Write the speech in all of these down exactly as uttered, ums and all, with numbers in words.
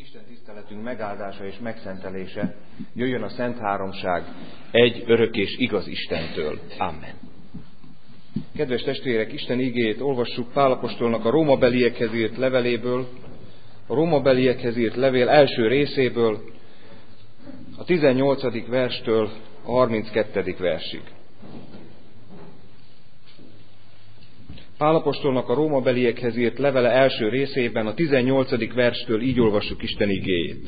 Isten tiszteletünk megáldása és megszentelése jöjjön a Szent Háromság egy örök és igaz Istentől. Amen. Kedves testvérek, Isten igéjét olvassuk Pál apostolnak a rómabeliekhez írt leveléből, a rómabeliekhez írt levél első részéből, a tizennyolcadik verstől a harminckettedik versig. Pál apostolnak a rómabeliekhez írt levele első részében a tizennyolcadik verstől így olvassuk Isten igéjét.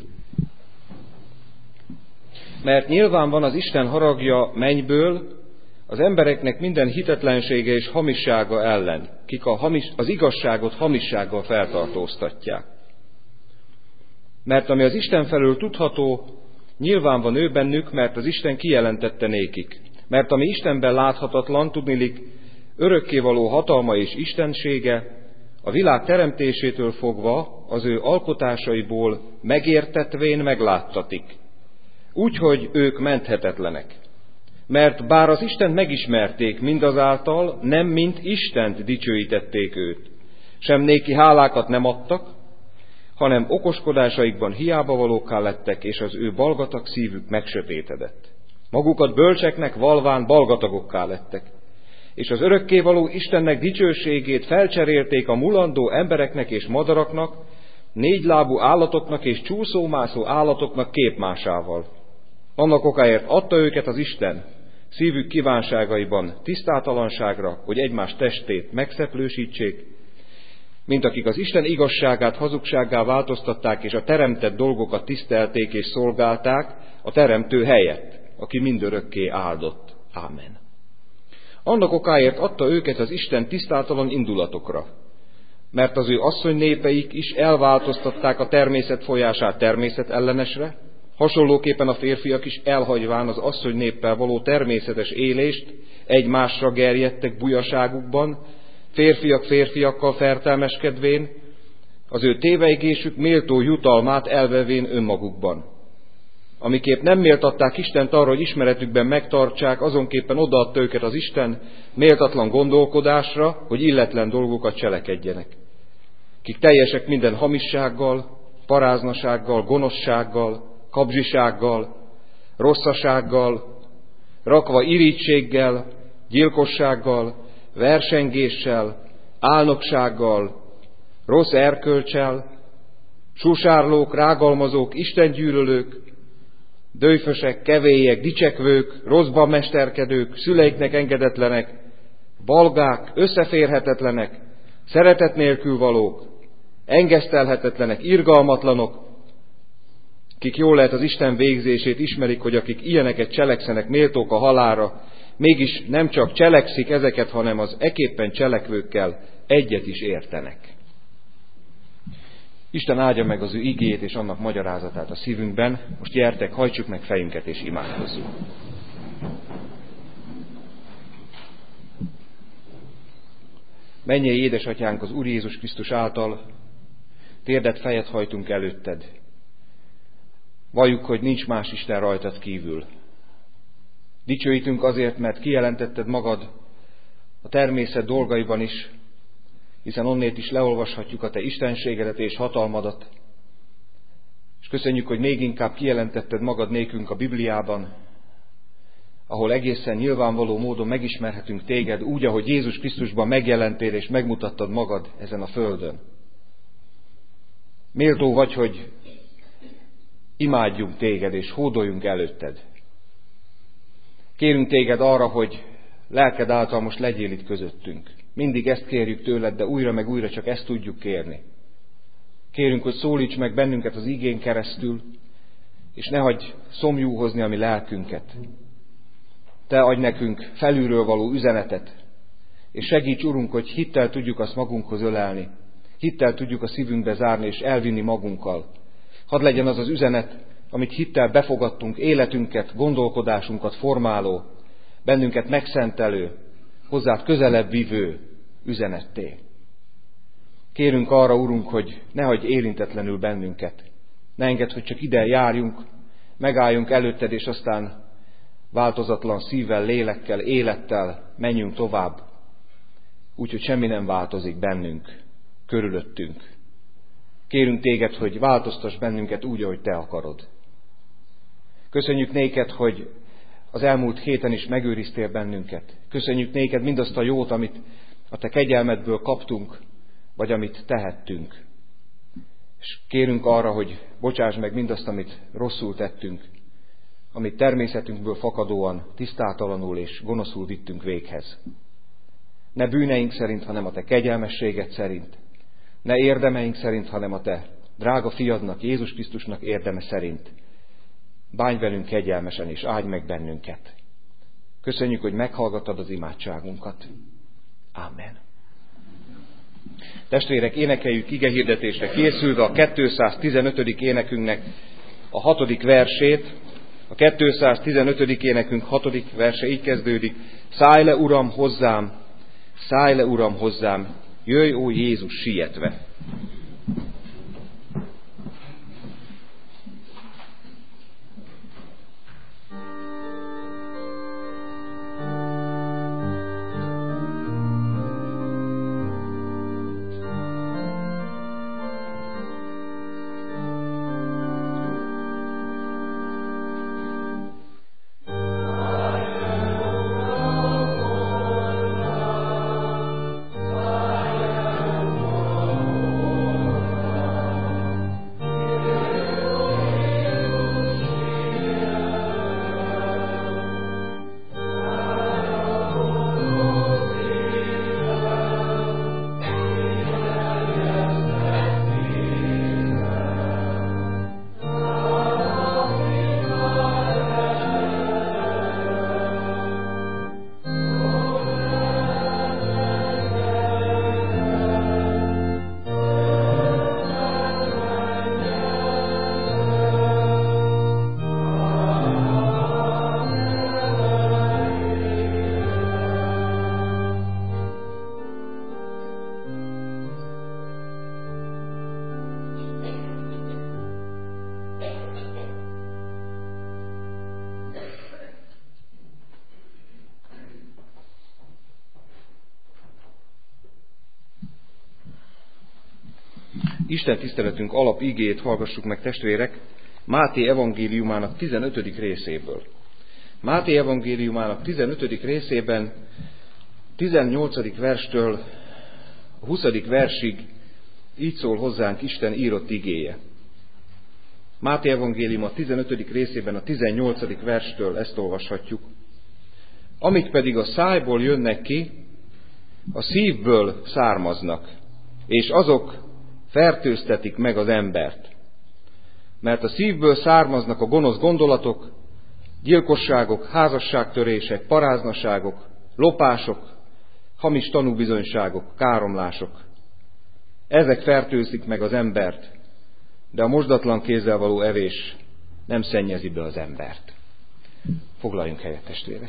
Mert nyilván van az Isten haragja mennyből az embereknek minden hitetlensége és hamissága ellen, kik a hamis, az igazságot hamissággal feltartóztatják. Mert ami az Isten felől tudható, nyilván van ő bennük, mert az Isten kijelentette nékik. Mert ami Istenben láthatatlan, tudniillik, örökkévaló hatalma és istensége, a világ teremtésétől fogva az ő alkotásaiból megértetvén megláttatik. Úgyhogy ők menthetetlenek. Mert bár az Istent megismerték, mindazáltal nem mint Istent dicsőítették őt. Sem néki hálákat nem adtak, hanem okoskodásaikban hiába valókká lettek, és az ő balgatag szívük megsötétedett. Magukat bölcseknek valván balgatagokká lettek, és az örökkévaló Istennek dicsőségét felcserélték a mulandó embereknek és madaraknak, négylábú állatoknak és csúszómászó állatoknak képmásával. Annak okáért adta őket az Isten, szívük kívánságaiban tisztátalanságra, hogy egymás testét megszeplősítsék, mint akik az Isten igazságát hazugsággá változtatták, és a teremtett dolgokat tisztelték és szolgálták a teremtő helyett, aki mindörökké áldott. Ámen. Annak okáért adta őket az Isten tisztátalan indulatokra, mert az ő asszony népeik is elváltoztatták a természet folyását természet ellenesre, hasonlóképpen a férfiak is elhagyván az asszony néppel való természetes élést, egymásra gerjedtek bujaságukban, férfiak férfiakkal fertelmeskedvén, az ő tévejgésük méltó jutalmát elvevén önmagukban. Amiképp nem méltatták Istent arra, hogy ismeretükben megtartsák, azonképpen odaadta őket az Isten méltatlan gondolkodásra, hogy illetlen dolgokat cselekedjenek. Kik teljesek minden hamissággal, paráznasággal, gonoszsággal, kabzsisággal, rosszasággal, rakva irítséggel, gyilkossággal, versengéssel, álnoksággal, rossz erkölcsel, susárlók, rágalmazók, istengyűlölők, dőfösek, kevélyek, dicsekvők, rosszban mesterkedők, szüleiknek engedetlenek, balgák, összeférhetetlenek, szeretet nélkül valók, engesztelhetetlenek, irgalmatlanok, kik jól lehet az Isten végzését ismerik, hogy akik ilyeneket cselekszenek, méltók a halálra, mégis nem csak cselekszik ezeket, hanem az eképpen cselekvőkkel egyet is értenek. Isten áldja meg az ő igéjét és annak magyarázatát a szívünkben. Most gyertek, hajtsuk meg fejünket és imádkozzunk. Mennyei édesatyánk, az Úr Jézus Krisztus által térdet fejet hajtunk előtted. Valljuk, hogy nincs más Isten rajtad kívül. Dicsőítünk azért, mert kijelentetted magad a természet dolgaiban is, hiszen onnét is leolvashatjuk a te istenségedet és hatalmadat. És köszönjük, hogy még inkább kijelentetted magad nékünk a Bibliában, ahol egészen nyilvánvaló módon megismerhetünk téged úgy, ahogy Jézus Krisztusban megjelentél és megmutattad magad ezen a földön. Méltó vagy, hogy imádjunk téged és hódoljunk előtted. Kérünk téged arra, hogy lelked által most legyél itt közöttünk. Mindig ezt kérjük tőled, de újra meg újra csak ezt tudjuk kérni. Kérünk, hogy szólíts meg bennünket az igén keresztül, és ne hagyj szomjúhozni a mi lelkünket. Te adj nekünk felülről való üzenetet, és segíts, Urunk, hogy hittel tudjuk azt magunkhoz ölelni, hittel tudjuk a szívünkbe zárni és elvinni magunkkal. Hadd legyen az az üzenet, amit hittel befogadtunk, életünket, gondolkodásunkat formáló, bennünket megszentelő, hozzád közelebb vívő üzenetté. Kérünk arra, Urunk, hogy ne hagyj érintetlenül bennünket. Ne engedd, hogy csak ide járjunk, megálljunk előtted, és aztán változatlan szívvel, lélekkel, élettel menjünk tovább, úgyhogy semmi nem változik bennünk, körülöttünk. Kérünk téged, hogy változtass bennünket úgy, ahogy te akarod. Köszönjük néked, hogy az elmúlt héten is megőriztél bennünket. Köszönjük néked mindazt a jót, amit a te kegyelmedből kaptunk, vagy amit tehettünk. És kérünk arra, hogy bocsáss meg mindazt, amit rosszul tettünk, amit természetünkből fakadóan, tisztátalanul és gonoszul vittünk véghez. Ne bűneink szerint, hanem a te kegyelmességed szerint. Ne érdemeink szerint, hanem a te drága fiadnak, Jézus Krisztusnak érdeme szerint. Bánj velünk kegyelmesen, és áldj meg bennünket. Köszönjük, hogy meghallgattad az imádságunkat. Ámen. Testvérek, énekeljük igehirdetésre készülve a kétszáztizenötödik énekünknek a hatodik versét. A kétszáztizenötödik énekünk hatodik verse így kezdődik. Szállj le, Uram, hozzám, szállj le, Uram, hozzám, jöjj, ó Jézus, sietve. Isten tiszteletünk alap igéjét hallgassuk meg, testvérek, Máté evangéliumának tizenötödik részéből. Máté evangéliumának tizenötödik részében tizennyolcadik verstől a huszadik versig így szól hozzánk Isten írott igéje. Máté evangélium a tizenötödik részében a tizennyolcadik verstől ezt olvashatjuk. Amik pedig a szájból jönnek ki, a szívből származnak, és azok fertőztetik meg az embert. Mert a szívből származnak a gonosz gondolatok, gyilkosságok, házasságtörések, paráznaságok, lopások, hamis tanúbizonyságok, káromlások. Ezek fertőzik meg az embert, de a mosdatlan kézzel való evés nem szennyezi be az embert. Foglaljunk helyet, testvérek!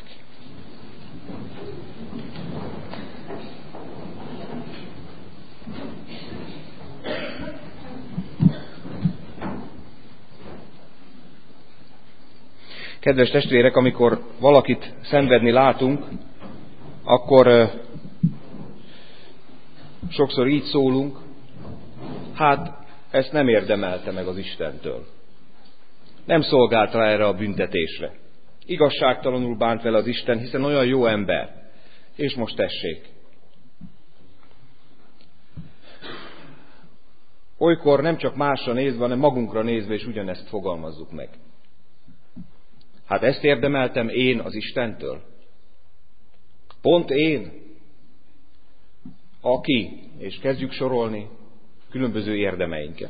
Kedves testvérek, amikor valakit szenvedni látunk, akkor sokszor így szólunk, hát ezt nem érdemelte meg az Istentől. Nem szolgált rá erre a büntetésre. Igazságtalanul bánt vele az Isten, hiszen olyan jó ember. És most tessék. Olykor nem csak másra nézve, hanem magunkra nézve is ugyanezt fogalmazzuk meg. Hát ezt érdemeltem én az Istentől? Pont én? Aki, és kezdjük sorolni különböző érdemeinket.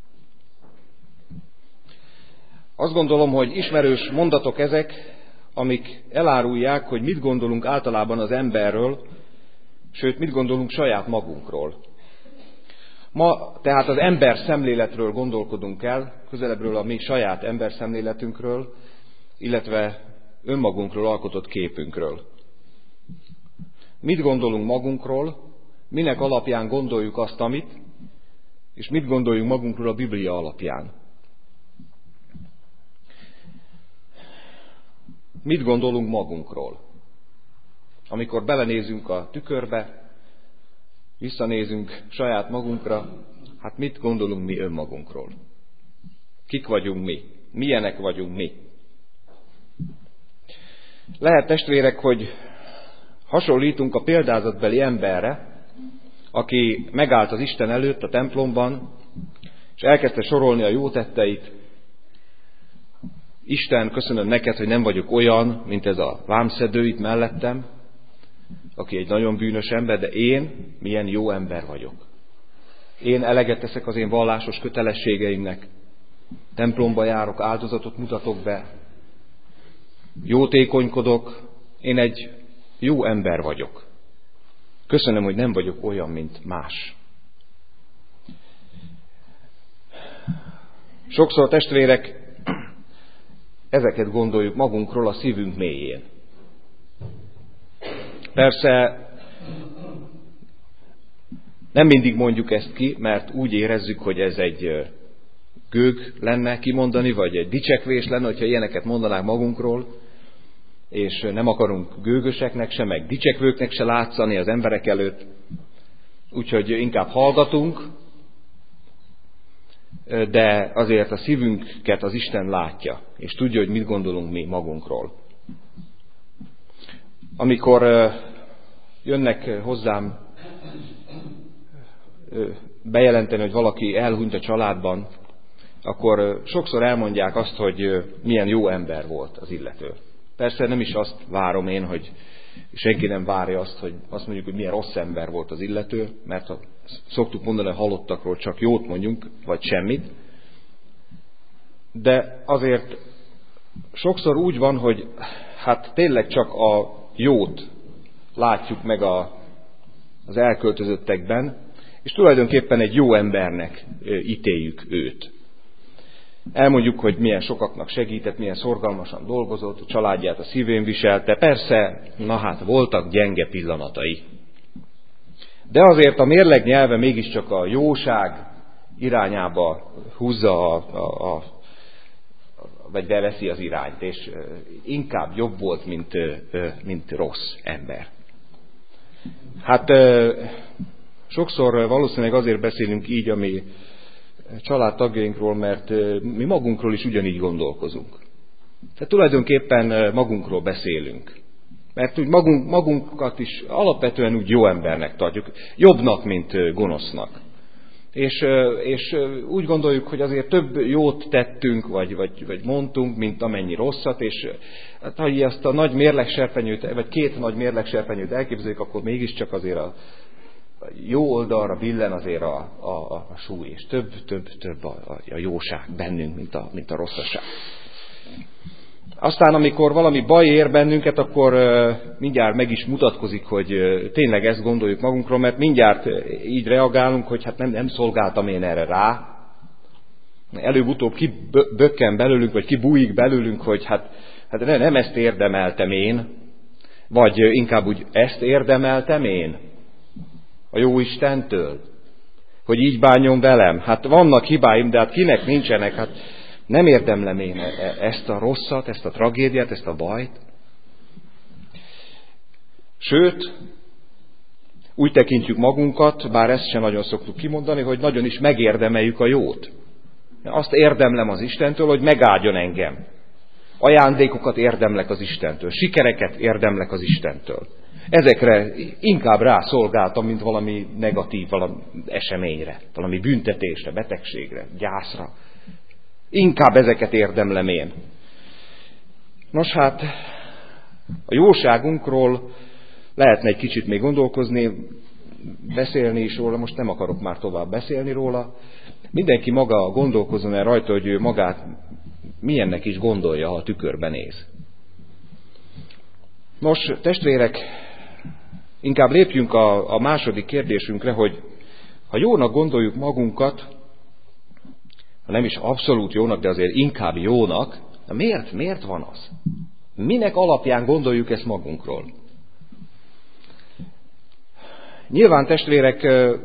Azt gondolom, hogy ismerős mondatok ezek, amik elárulják, hogy mit gondolunk általában az emberről, sőt, mit gondolunk saját magunkról. Ma tehát az ember szemléletről gondolkodunk el, közelebbről a mi saját ember szemléletünkről, illetve önmagunkról alkotott képünkről. Mit gondolunk magunkról, minek alapján gondoljuk azt, amit, és mit gondoljunk magunkról a Biblia alapján. Mit gondolunk magunkról? Amikor belenézünk a tükörbe, visszanézünk saját magunkra, Hát mit gondolunk mi önmagunkról? Kik vagyunk mi? Milyenek vagyunk mi? Lehet, testvérek, hogy hasonlítunk a példázatbeli emberre, aki megállt az Isten előtt a templomban, és elkezdte sorolni a jó tetteit. Isten, köszönöm neked, hogy nem vagyok olyan, mint ez a vámszedő itt mellettem, aki egy nagyon bűnös ember, de én milyen jó ember vagyok. Én eleget teszek az én vallásos kötelességeimnek, templomba járok, áldozatot mutatok be, jótékonykodok, én egy jó ember vagyok. Köszönöm, hogy nem vagyok olyan, mint más. Sokszor, testvérek, ezeket gondoljuk magunkról a szívünk mélyén. Persze nem mindig mondjuk ezt ki, mert úgy érezzük, hogy ez egy gőg lenne kimondani, vagy egy dicsekvés lenne, hogyha ilyeneket mondanánk magunkról, és nem akarunk gőgöseknek se, meg dicsekvőknek se látszani az emberek előtt. Úgyhogy inkább hallgatunk, de azért a szívünket az Isten látja, és tudja, hogy mit gondolunk mi magunkról. Amikor jönnek hozzám bejelenteni, hogy valaki elhunyt a családban, akkor sokszor elmondják azt, hogy milyen jó ember volt az illető. Persze nem is azt várom én, hogy senki nem várja azt, hogy azt mondjuk, hogy milyen rossz ember volt az illető, mert ha szoktuk mondani, hogy halottakról csak jót mondjunk, vagy semmit. De azért sokszor úgy van, hogy hát tényleg csak a jót látjuk meg a, az elköltözöttekben, és tulajdonképpen egy jó embernek ítéljük őt. Elmondjuk, hogy milyen sokaknak segített, milyen szorgalmasan dolgozott, a családját a szívén viselte. Persze, na hát voltak gyenge pillanatai. De azért a mérleg nyelve mégiscsak a jóság irányába húzza, a, a, a, vagy beveszi az irányt, és inkább jobb volt, mint, mint rossz ember. Hát sokszor valószínűleg azért beszélünk így a mi családtagjainkról, mert mi magunkról is ugyanígy gondolkozunk. Tehát tulajdonképpen magunkról beszélünk. Mert úgy magunk, magunkat is alapvetően úgy jó embernek tartjuk, jobbnak, mint gonosznak. És, és úgy gondoljuk, hogy azért több jót tettünk, vagy, vagy, vagy mondtunk, mint amennyi rosszat, és hát, ha ezt a nagy mérlegserpenyőt, vagy két nagy mérlegserpenyőt elképzeljük, akkor mégiscsak azért a jó oldalra billen azért a, a, a súly, és több, több, több a, a jóság bennünk, mint a, mint a rosszaság. Aztán, amikor valami baj ér bennünket, akkor mindjárt meg is mutatkozik, hogy tényleg ezt gondoljuk magunkról, mert mindjárt így reagálunk, hogy hát nem, nem szolgáltam én erre rá. Előbb-utóbb kibökken belőlünk, vagy kibújik belőlünk, hogy hát, hát nem ezt érdemeltem én, vagy inkább úgy ezt érdemeltem én a jó Istentől, hogy így bánjon velem. Hát vannak hibáim, de hát kinek nincsenek, hát nem érdemlem én ezt a rosszat, ezt a tragédiát, ezt a bajt. Sőt, úgy tekintjük magunkat, bár ezt sem nagyon szoktuk kimondani, hogy nagyon is megérdemeljük a jót. Azt érdemlem az Istentől, hogy megáldjon engem. Ajándékokat érdemlek az Istentől, sikereket érdemlek az Istentől. Ezekre inkább rászolgáltam, mint valami negatív valami eseményre, valami büntetésre, betegségre, gyászra. Inkább ezeket érdemlem én. Nos hát, a jóságunkról lehetne egy kicsit még gondolkozni, beszélni is róla, most nem akarok már tovább beszélni róla. Mindenki maga gondolkozzon el rajta, hogy ő magát milyennek is gondolja, ha a tükörben néz. Nos, testvérek, inkább lépjünk a, a második kérdésünkre, hogy ha jónak gondoljuk magunkat, ha nem is abszolút jónak, de azért inkább jónak, de miért, miért van az? Minek alapján gondoljuk ezt magunkról? Nyilván, testvérek,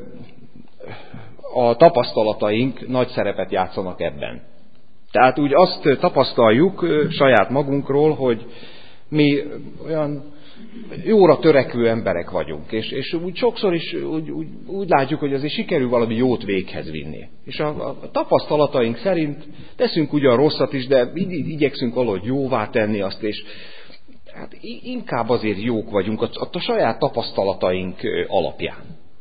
a tapasztalataink nagy szerepet játszanak ebben. Tehát úgy azt tapasztaljuk saját magunkról, hogy Mi olyan jóra törekvő emberek vagyunk, és, és úgy sokszor is úgy, úgy, úgy látjuk, hogy azért sikerül valami jót véghez vinni. És a, a tapasztalataink szerint teszünk ugyan rosszat is, de igy, igyekszünk valahogy jóvá tenni azt, és hát inkább azért jók vagyunk a, a saját tapasztalataink alapján.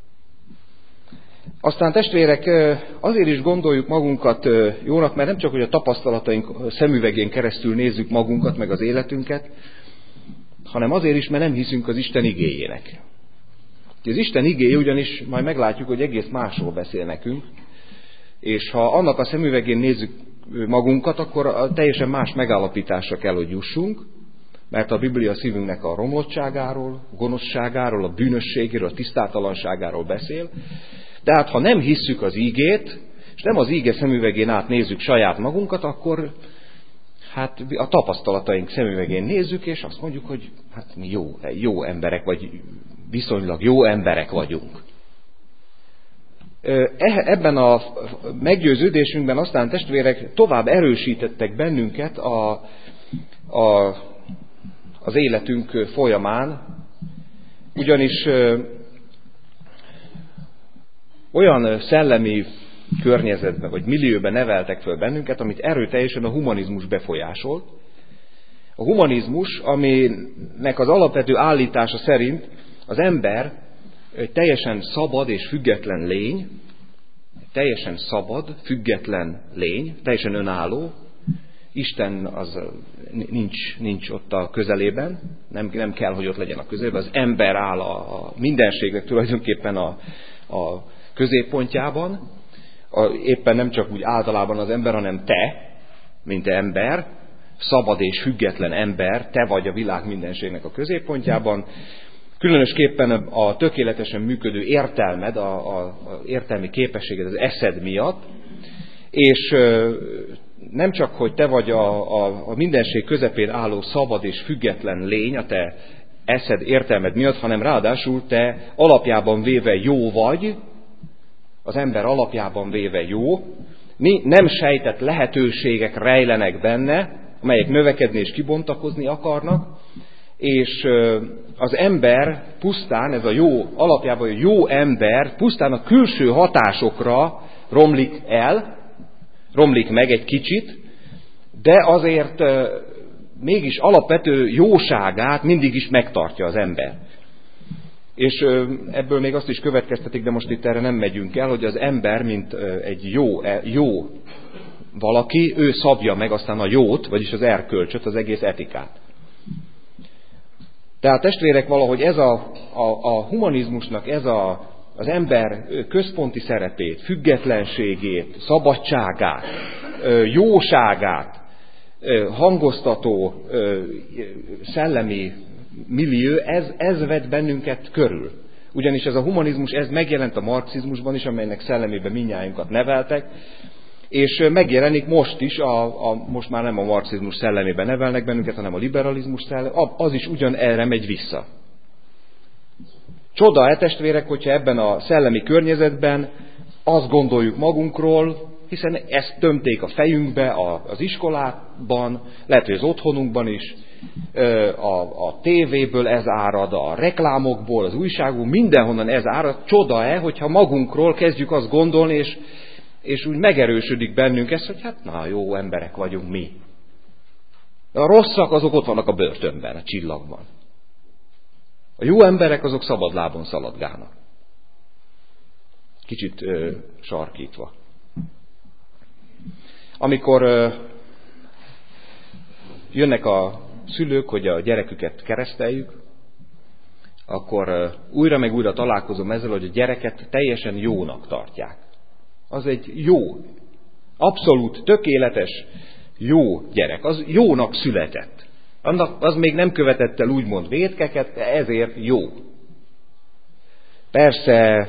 Aztán testvérek, azért is gondoljuk magunkat jónak, mert nem csak, hogy a tapasztalataink szemüvegén keresztül nézzük magunkat, meg az életünket, hanem azért is, mert nem hiszünk az Isten igéjének. Az Isten igéje ugyanis majd meglátjuk, hogy egész másról beszél nekünk, és ha annak a szemüvegén nézzük magunkat, akkor teljesen más megállapításra kell, hogy jussunk, mert a Biblia a szívünknek a romlottságáról, a gonoszságáról, a bűnösségéről, a tisztátalanságáról beszél, de hát ha nem hisszük az ígét, és nem az íge szemüvegén át nézzük saját magunkat, akkor hát a tapasztalataink szemüvegén nézzük, és azt mondjuk, hogy hát mi jó, jó emberek, vagy viszonylag jó emberek vagyunk. Ebben a meggyőződésünkben aztán testvérek tovább erősítettek bennünket a, a, az életünk folyamán, ugyanis olyan szellemi környezetben, vagy millióben neveltek föl bennünket, amit erőteljesen a humanizmus befolyásolt. A humanizmus, aminek az alapvető állítása szerint az ember egy teljesen szabad és független lény, teljesen szabad, független lény, teljesen önálló. Isten az nincs, nincs ott a közelében, nem, nem kell, hogy ott legyen a közelében. Az ember áll a, a mindenségnek tulajdonképpen a, a középpontjában. A, éppen nem csak úgy általában az ember, hanem te, mint ember, szabad és független ember, te vagy a világ mindenségnek a középpontjában. Különösképpen a tökéletesen működő értelmed, a, a, a értelmi képességed az eszed miatt, és nem csak, hogy te vagy a, a, a mindenség közepén álló szabad és független lény a te eszed, értelmed miatt, hanem ráadásul te alapjában véve jó vagy, az ember alapjában véve jó, nem sejtett lehetőségek rejlenek benne, amelyek növekedni és kibontakozni akarnak, és az ember pusztán, ez a jó, alapjában a jó ember pusztán a külső hatásokra romlik el, romlik meg egy kicsit, de azért mégis alapvető jóságát mindig is megtartja az ember. És ebből még azt is következtetik, de most itt erre nem megyünk el, hogy az ember, mint egy jó, jó valaki, ő szabja meg aztán a jót, vagyis az erkölcsöt, az egész etikát. Tehát testvérek, valahogy ez a, a, a humanizmusnak ez a, az ember központi szerepét, függetlenségét, szabadságát, jóságát hangoztató szellemi millió, ez, ez vett bennünket körül. Ugyanis ez a humanizmus, ez megjelent a marxizmusban is, amelynek szellemében mindnyájunkat neveltek, és megjelenik most is, a, a, most már nem a marxizmus szellemében nevelnek bennünket, hanem a liberalizmus szellemében, az is ugyan erre megy vissza. Csoda-e, testvérek, hogyha ebben a szellemi környezetben azt gondoljuk magunkról, hiszen ezt tömték a fejünkbe az iskolában, lehet, hogy az otthonunkban is, a, a tévéből ez árad, a reklámokból, az újságból, mindenhonnan ez árad. Csoda-e, hogyha magunkról kezdjük azt gondolni, és, és úgy megerősödik bennünk ez, hogy hát na, jó emberek vagyunk mi. A rosszak azok ott vannak a börtönben, a csillagban. A jó emberek azok szabadlábon szaladgálnak. Kicsit ö, sarkítva. Amikor ö, jönnek a szülők, hogy a gyereküket kereszteljük, akkor ö, újra meg újra találkozom ezzel, hogy a gyereket teljesen jónak tartják. Az egy jó, abszolút tökéletes, jó gyerek. Az jónak született. Annak, az még nem követett el úgymond vétkeket, de ezért jó. Persze,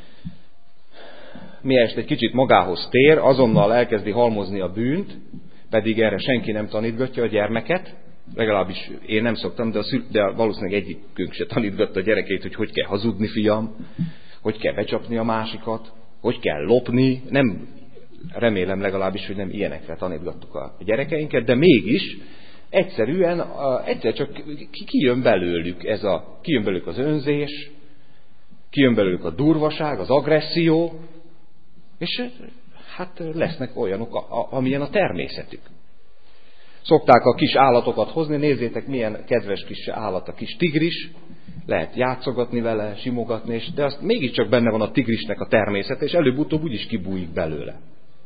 miért egy kicsit magához tér, azonnal elkezdi halmozni a bűnt, pedig erre senki nem tanítgatja a gyermeket, legalábbis én nem szoktam, de, a szül- de valószínűleg egyikünk se tanítgatta a gyerekét, hogy hogy kell hazudni, fiam, hogy kell becsapni a másikat, hogy kell lopni, nem, remélem legalábbis, hogy nem ilyenekre tanítgattuk a gyerekeinket, de mégis egyszerűen, egyszer csak kijön belőlük ez a, kijön belőlük az önzés, kijön belőlük a durvaság, az agresszió, és hát lesznek olyanok, amilyen a természetük. Szokták a kis állatokat hozni, nézzétek, milyen kedves kis állat a kis tigris, lehet játszogatni vele, simogatni, de azt mégiscsak benne van a tigrisnek a természete, és előbb-utóbb úgyis kibújik belőle.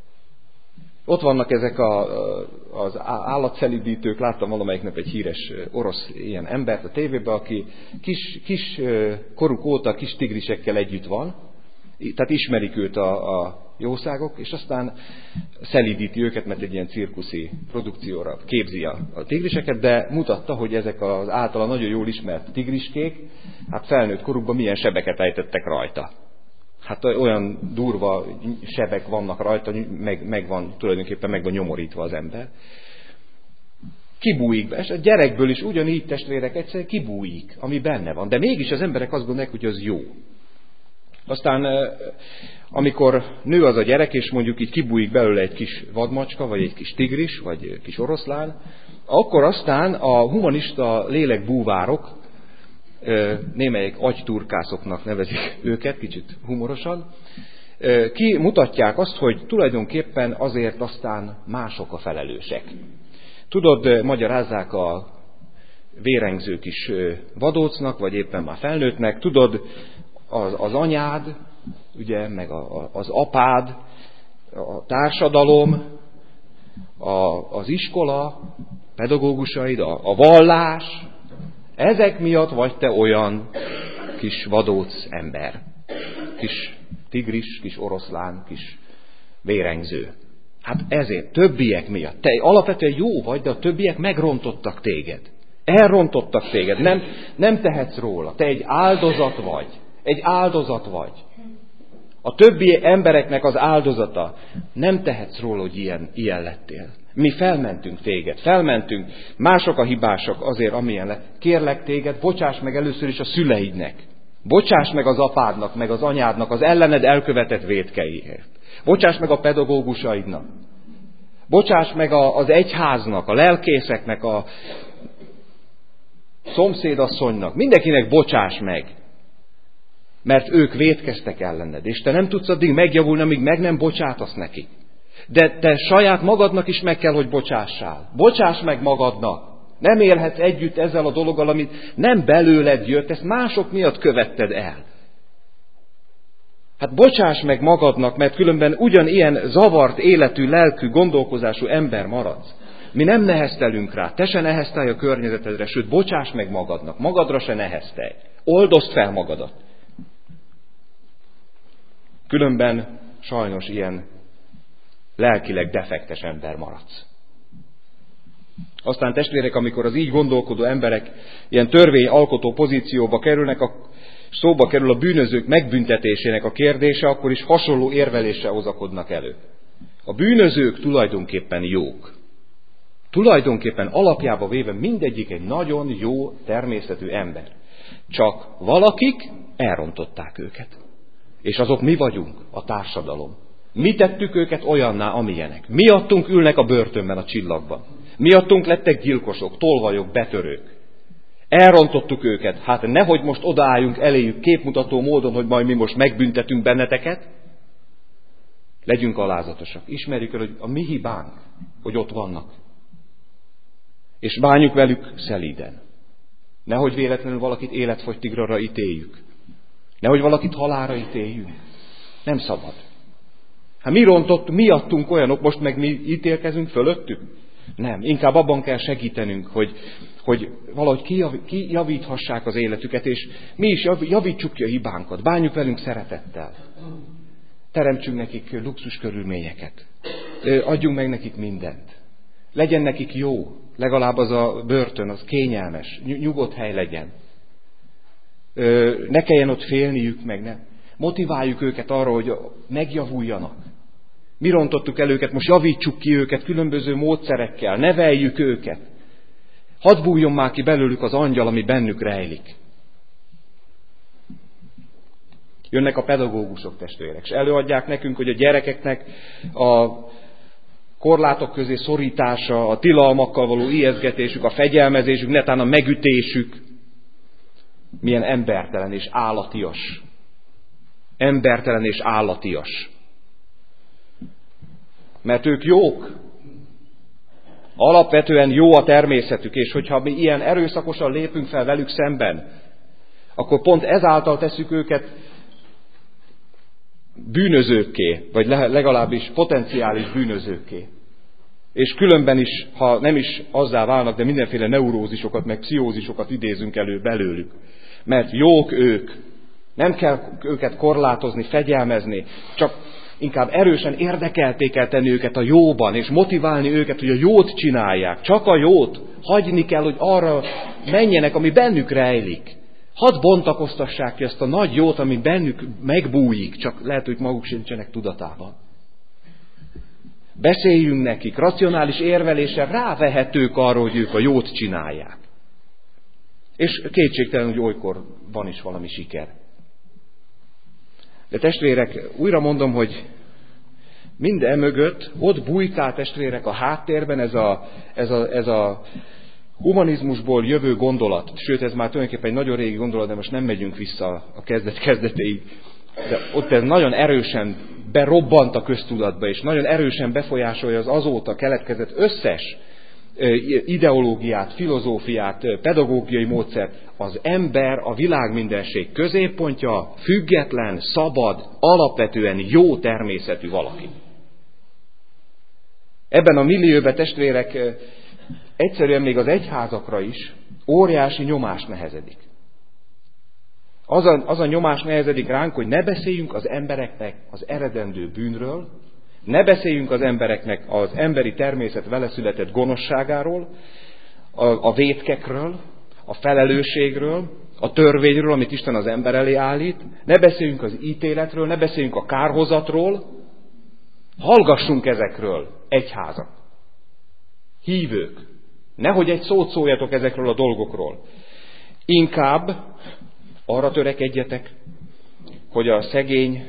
Ott vannak ezek a, az állatszelídítők, láttam valamelyiknek egy híres orosz ilyen embert a tévében, aki kis, kis koruk óta kis tigrisekkel együtt van, tehát ismerik őt a, a jószágok, és aztán szelídíti őket, mert egy ilyen cirkuszi produkcióra képzi a, a tigriseket, de mutatta, hogy ezek az általa nagyon jól ismert tigriskék, hát felnőtt korukban milyen sebeket ejtettek rajta. Hát olyan durva sebek vannak rajta, meg, meg van, tulajdonképpen meg van nyomorítva az ember. Kibújik be, és a gyerekből is ugyanígy, testvérek, egyszerűen kibújik, ami benne van. De mégis az emberek azt gondolják, hogy az jó. Aztán amikor nő az a gyerek, és mondjuk így kibújik belőle egy kis vadmacska, vagy egy kis tigris, vagy egy kis oroszlán, akkor aztán a humanista lélekbúvárok, némelyek agyturkászoknak nevezik őket, kicsit humorosan, kimutatják azt, hogy tulajdonképpen azért aztán mások a felelősek. Tudod, magyarázzák a vérengző kis vadócnak, vagy éppen már felnőttnek, tudod, az, az anyád, ugye, meg a, az apád, a társadalom, a, az iskola, pedagógusaid, a, a vallás, ezek miatt vagy te olyan kis vadóc ember, kis tigris, kis oroszlán, kis vérengző. Hát ezért, többiek miatt. Te alapvetően jó vagy, de a többiek megrontottak téged. Elrontottak téged, nem, nem tehetsz róla. Te egy áldozat vagy. Egy áldozat vagy. A többi embereknek az áldozata. Nem tehetsz róla, hogy ilyen, ilyen lettél. Mi felmentünk téged, felmentünk. Mások a hibások azért, amilyen lett. Kérlek téged, bocsáss meg először is a szüleidnek. Bocsáss meg az apádnak, meg az anyádnak az ellened elkövetett vétkeiért. Bocsáss meg a pedagógusaidnak. Bocsáss meg a, az egyháznak, a lelkészeknek, a szomszédasszonynak. Mindenkinek bocsáss meg. Mert ők vétkeztek ellened, és te nem tudsz addig megjavulni, amíg meg nem bocsátasz nekik. De te saját magadnak is meg kell, hogy bocsássál. Bocsáss meg magadnak. Nem élhetsz együtt ezzel a dologgal, amit nem belőled jött, ezt mások miatt követted el. Hát bocsáss meg magadnak, mert különben ugyanilyen zavart életű, lelkű, gondolkozású ember maradsz. Mi nem neheztelünk rá, te se neheztelj a környezetedre, sőt, bocsáss meg magadnak, magadra se neheztelj. Oldozd fel magadat. Különben sajnos ilyen lelkileg defektes ember maradsz. Aztán testvérek, amikor az így gondolkodó emberek ilyen törvényalkotó pozícióba kerülnek, a, szóba kerül a bűnözők megbüntetésének a kérdése, akkor is hasonló érveléssel hozakodnak elő. A bűnözők tulajdonképpen jók. Tulajdonképpen alapjába véve mindegyik egy nagyon jó természetű ember. Csak valakik elrontották őket. És azok mi vagyunk, a társadalom. Mi tettük őket olyanná, amilyenek. Miattunk ülnek a börtönben, a csillagban. Miattunk lettek gyilkosok, tolvajok, betörők. Elrontottuk őket. Hát nehogy most odaálljunk eléjük képmutató módon, hogy majd mi most megbüntetünk benneteket. Legyünk alázatosak. Ismerjük el, hogy a mi hibánk, hogy ott vannak. És bánjuk velük szelíden. Nehogy véletlenül valakit életfogytigra ítéljük. Nehogy valakit halálra ítéljünk. Nem szabad. Hát mi rontott, miattunk olyanok, most meg mi ítélkezünk fölöttük? Nem, inkább abban kell segítenünk, hogy, hogy valahogy kijavíthassák az életüket, és mi is javítsuk ki a hibánkat, bánjuk velünk szeretettel. Teremtsünk nekik luxus körülményeket. Adjunk meg nekik mindent. Legyen nekik jó, legalább az a börtön, az kényelmes, nyugodt hely legyen. Ne kelljen ott félniük meg, ne. Motiváljuk őket arra, hogy megjavuljanak. Mi rontottuk el őket, most javítsuk ki őket különböző módszerekkel, neveljük őket. Hadd bújjon már ki belőlük az angyal, ami bennük rejlik. Jönnek a pedagógusok, testvérek, és előadják nekünk, hogy a gyerekeknek a, korlátok közé szorítása, a tilalmakkal való ijesztgetésük, a fegyelmezésük, netán a megütésük, milyen embertelen és állatias. Embertelen és állatias. Mert ők jók. Alapvetően jó a természetük, és hogyha mi ilyen erőszakosan lépünk fel velük szemben, akkor pont ezáltal tesszük őket bűnözőkké, vagy legalábbis potenciális bűnözőkké. És különben is, ha nem is azzá válnak, de mindenféle neurózisokat, meg pszichózisokat idézünk elő belőlük. Mert jók ők. Nem kell őket korlátozni, fegyelmezni, csak inkább erősen érdekelté kell tenni őket a jóban, és motiválni őket, hogy a jót csinálják. Csak a jót. Hagyni kell, hogy arra menjenek, ami bennük rejlik. Hadd bontakoztassák ki azt a nagy jót, ami bennük megbújik, csak lehet, hogy maguk sincsenek tudatában. Beszéljünk nekik, racionális érveléssel rávehetők arról, hogy ők a jót csinálják. És kétségtelen, hogy olykor van is valami siker. De testvérek, újra mondom, hogy minden mögött ott bujkál, testvérek, a háttérben ez a, ez a, ez a humanizmusból jövő gondolat. Sőt, ez már tulajdonképpen egy nagyon régi gondolat, de most nem megyünk vissza a kezdet kezdetéig. De ott ez nagyon erősen berobbant a köztudatba, és nagyon erősen befolyásolja az azóta keletkezett összes ideológiát, filozófiát, pedagógiai módszert. Az ember a világ mindenség középpontja, független, szabad, alapvetően jó természetű valaki. Ebben a millióben, testvérek, egyszerűen még az egyházakra is óriási nyomás nehezedik. Az a, az a nyomás nehezedik ránk, hogy ne beszéljünk az embereknek az eredendő bűnről, ne beszéljünk az embereknek az emberi természet veleszületett gonoszságáról, a, a vétkekről, a felelősségről, a törvényről, amit Isten az ember elé állít, ne beszéljünk az ítéletről, ne beszéljünk a kárhozatról, hallgassunk ezekről, egyházak, hívők. Nehogy egy szót szóljatok ezekről a dolgokról. Inkább arra törekedjetek, hogy a szegény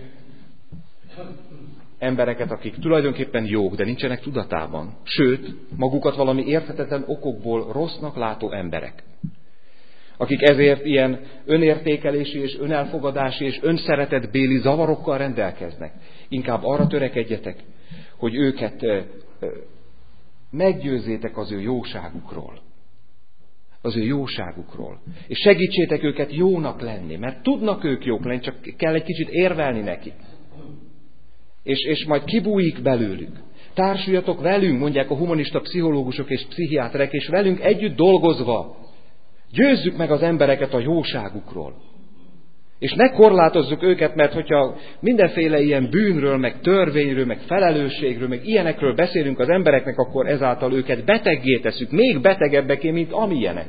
embereket, akik tulajdonképpen jók, de nincsenek tudatában, sőt, magukat valami érthetetlen okokból rossznak látó emberek, akik ezért ilyen önértékelési és önelfogadási és önszeretetbéli zavarokkal rendelkeznek. Inkább arra törekedjetek, hogy őket meggyőzzétek az ő jóságukról. Az ő jóságukról. És segítsétek őket jónak lenni, mert tudnak ők jók lenni, csak kell egy kicsit érvelni nekik. És, és majd kibújik belőlük. Társuljatok velünk, mondják a humanista pszichológusok és pszichiáterek, és velünk együtt dolgozva győzzük meg az embereket a jóságukról. És ne korlátozzuk őket, mert hogyha mindenféle ilyen bűnről, meg törvényről, meg felelősségről, meg ilyenekről beszélünk az embereknek, akkor ezáltal őket beteggé tesszük, még betegebbeké, mint amilyenek.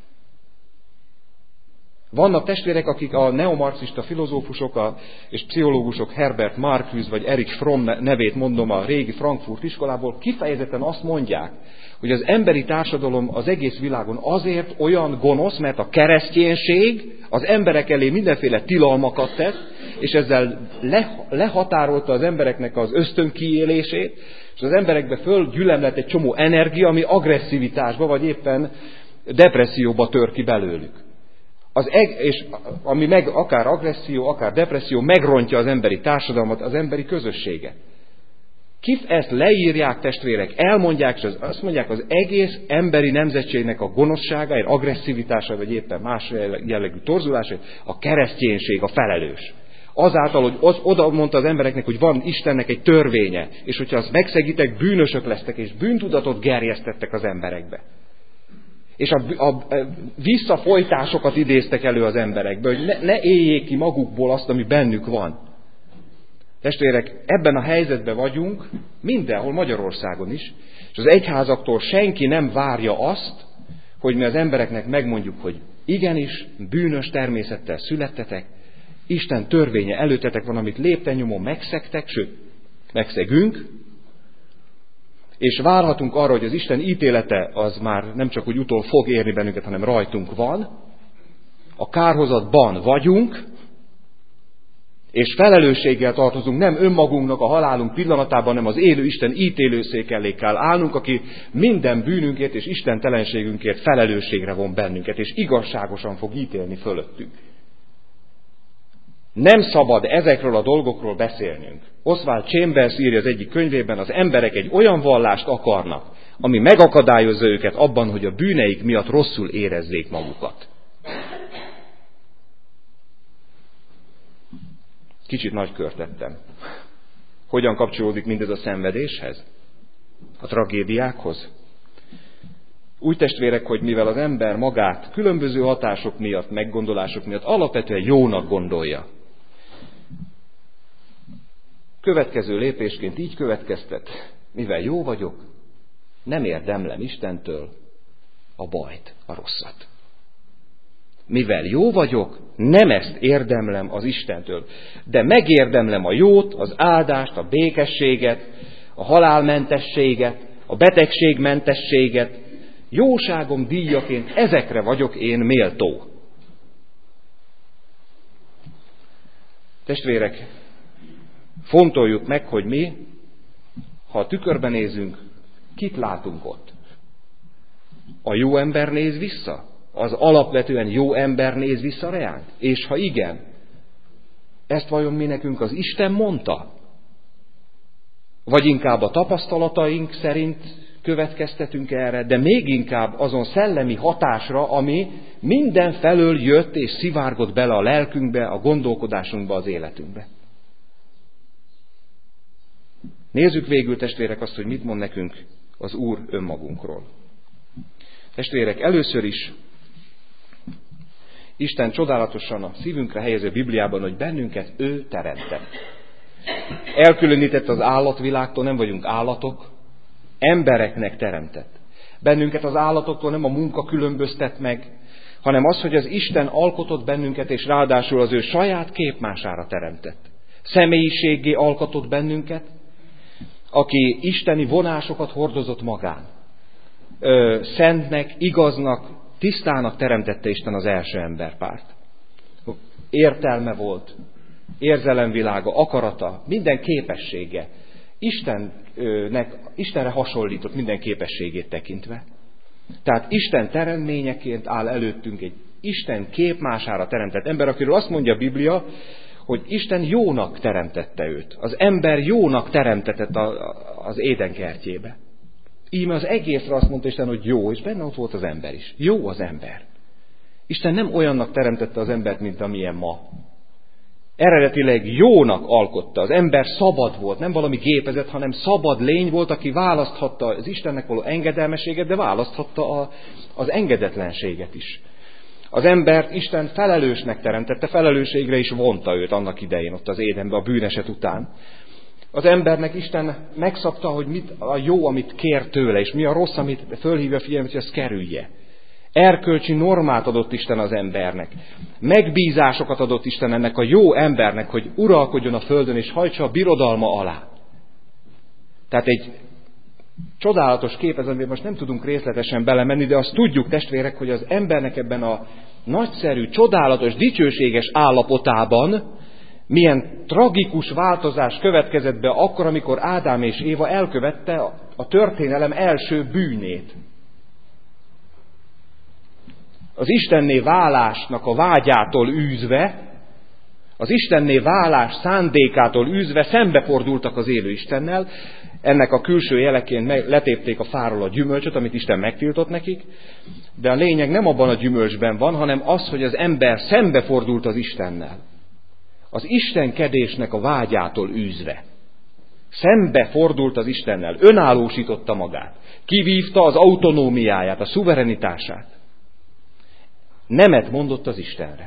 Vannak testvérek, akik a neomarxista filozófusok a, és pszichológusok, Herbert Marcuse vagy Erich Fromm nevét mondom a régi Frankfurt iskolából, kifejezetten azt mondják, hogy az emberi társadalom az egész világon azért olyan gonosz, mert a kereszténység az emberek elé mindenféle tilalmakat tesz, és ezzel le, lehatárolta az embereknek az ösztönkiélését, és az emberekbe fölgyülemlett egy csomó energia, ami agresszivitásba, vagy éppen depresszióba tör ki belőlük. Az eg- és ami meg akár agresszió, akár depresszió megrontja az emberi társadalmat, az emberi közösséget. Kif ezt leírják, testvérek, elmondják, és azt mondják, az egész emberi nemzetségnek a gonoszságáért, agresszivitása, vagy éppen más jellegű torzulásáért a kereszténység a felelős. Azáltal, hogy az, oda mondta az embereknek, hogy van Istennek egy törvénye, és hogyha azt megszegitek, bűnösök lesztek, és bűntudatot gerjesztettek az emberekbe. És a, a, a visszafolytásokat idéztek elő az emberekbe, hogy ne, ne éljék ki magukból azt, ami bennük van. Testvérek, ebben a helyzetben vagyunk, mindenhol Magyarországon is, és az egyházaktól senki nem várja azt, hogy mi az embereknek megmondjuk, hogy igenis, bűnös természettel születtetek, Isten törvénye előttetek van, amit lépten nyomon megszegtek, sőt, megszegünk, és várhatunk arra, hogy az Isten ítélete az már nem csak úgy utol fog érni bennünket, hanem rajtunk van, a kárhozatban vagyunk, És felelősséggel tartozunk nem önmagunknak a halálunk pillanatában, nem az élő Isten ítélőszék elé kell állnunk, aki minden bűnünkért és istentelenségünkért felelősségre von bennünket, és igazságosan fog ítélni fölöttünk. Nem szabad ezekről a dolgokról beszélnünk. Oswald Chambers írja az egyik könyvében, az emberek egy olyan vallást akarnak, ami megakadályozza őket abban, hogy a bűneik miatt rosszul érezzék magukat. Kicsit nagy kört tettem. Hogyan kapcsolódik mindez a szenvedéshez? A tragédiákhoz? Úgy testvérek, hogy mivel az ember magát különböző hatások miatt, meggondolások miatt alapvetően jónak gondolja, következő lépésként így következtet, mivel jó vagyok, nem érdemlem Istentől a bajt, a rosszat. Mivel jó vagyok, nem ezt érdemlem az Istentől, de megérdemlem a jót, az áldást, a békességet, a halálmentességet, a betegségmentességet. Jóságom díjaként ezekre vagyok én méltó. Testvérek, fontoljuk meg, hogy mi, ha a tükörben nézünk, kit látunk ott? A jó ember néz vissza? Az alapvetően jó ember néz vissza reánk? És ha igen, ezt vajon mi nekünk az Isten mondta? Vagy inkább a tapasztalataink szerint következtetünk erre, de még inkább azon szellemi hatásra, ami mindenfelől jött és szivárgott bele a lelkünkbe, a gondolkodásunkba, az életünkbe. Nézzük végül, testvérek, azt, hogy mit mond nekünk az Úr önmagunkról. Testvérek, először is Isten csodálatosan a szívünkre helyező Bibliában, hogy bennünket ő teremtett. Elkülönített az állatvilágtól, nem vagyunk állatok, embereknek teremtett. Bennünket az állatoktól nem a munka különböztet meg, hanem az, hogy az Isten alkotott bennünket, és ráadásul az ő saját képmására teremtett. Személyiséggé alkotott bennünket, aki isteni vonásokat hordozott magán. Ö, szentnek, igaznak, tisztának teremtette Isten az első emberpárt. Értelme volt, érzelemvilága, akarata, minden képessége. Istennek, Istenre hasonlított minden képességét tekintve. Tehát Isten teremményeként áll előttünk egy Isten képmására teremtett ember, akiről azt mondja a Biblia, hogy Isten jónak teremtette őt. Az ember jónak teremtetett az Éden kertjébe. Íme az egészre azt mondta Isten, hogy jó, és benne ott volt az ember is. Jó az ember. Isten nem olyannak teremtette az embert, mint amilyen ma. Eredetileg jónak alkotta. Az ember szabad volt, nem valami gépezet, hanem szabad lény volt, aki választhatta az Istennek való engedelmességet, de választhatta a, az engedetlenséget is. Az embert Isten felelősnek teremtette, felelősségre is vonta őt annak idején, ott az Édenben, a bűneset után. Az embernek Isten megszabta, hogy mit a jó, amit kér tőle, és mi a rossz, amit fölhívja a figyelmet, hogy ezt kerülje. Erkölcsi normát adott Isten az embernek. Megbízásokat adott Isten ennek a jó embernek, hogy uralkodjon a földön, és hajtsa a birodalma alá. Tehát egy csodálatos kép, ez, amiben most nem tudunk részletesen belemenni, de azt tudjuk, testvérek, hogy az embernek ebben a nagyszerű, csodálatos, dicsőséges állapotában milyen tragikus változás következett be akkor, amikor Ádám és Éva elkövette a történelem első bűnét. Az Istenné válásnak a vágyától űzve, az Istenné válás szándékától űzve szembefordultak az élő Istennel. Ennek a külső jeleként letépték a fáról a gyümölcsöt, amit Isten megtiltott nekik, de a lényeg nem abban a gyümölcsben van, hanem az, hogy az ember szembefordult az Istennel. Az istenkedésnek a vágyától űzve. Szembefordult az Istennel, önállósította magát, kivívta az autonómiáját, a szuverenitását. Nemet mondott az Istenre.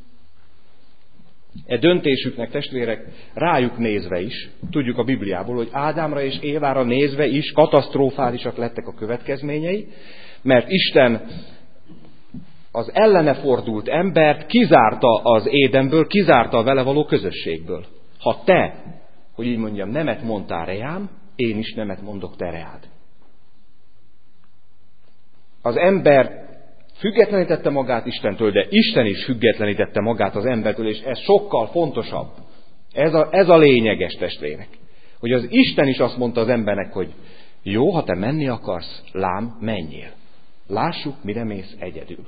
E döntésüknek, testvérek, rájuk nézve is, tudjuk a Bibliából, hogy Ádámra és Évára nézve is katasztrofálisak lettek a következményei, mert Isten az ellene fordult embert kizárta az Édenből, kizárta a vele való közösségből. Ha te, hogy így mondjam, nemet mondtál reám, én is nemet mondok te reád. Az ember függetlenítette magát Istentől, de Isten is függetlenítette magát az embertől, és ez sokkal fontosabb, Ez a, ez a lényeges, testvérek. Hogy az Isten is azt mondta az embernek, hogy jó, ha te menni akarsz, lám, menjél. Lássuk, mire mész egyedül.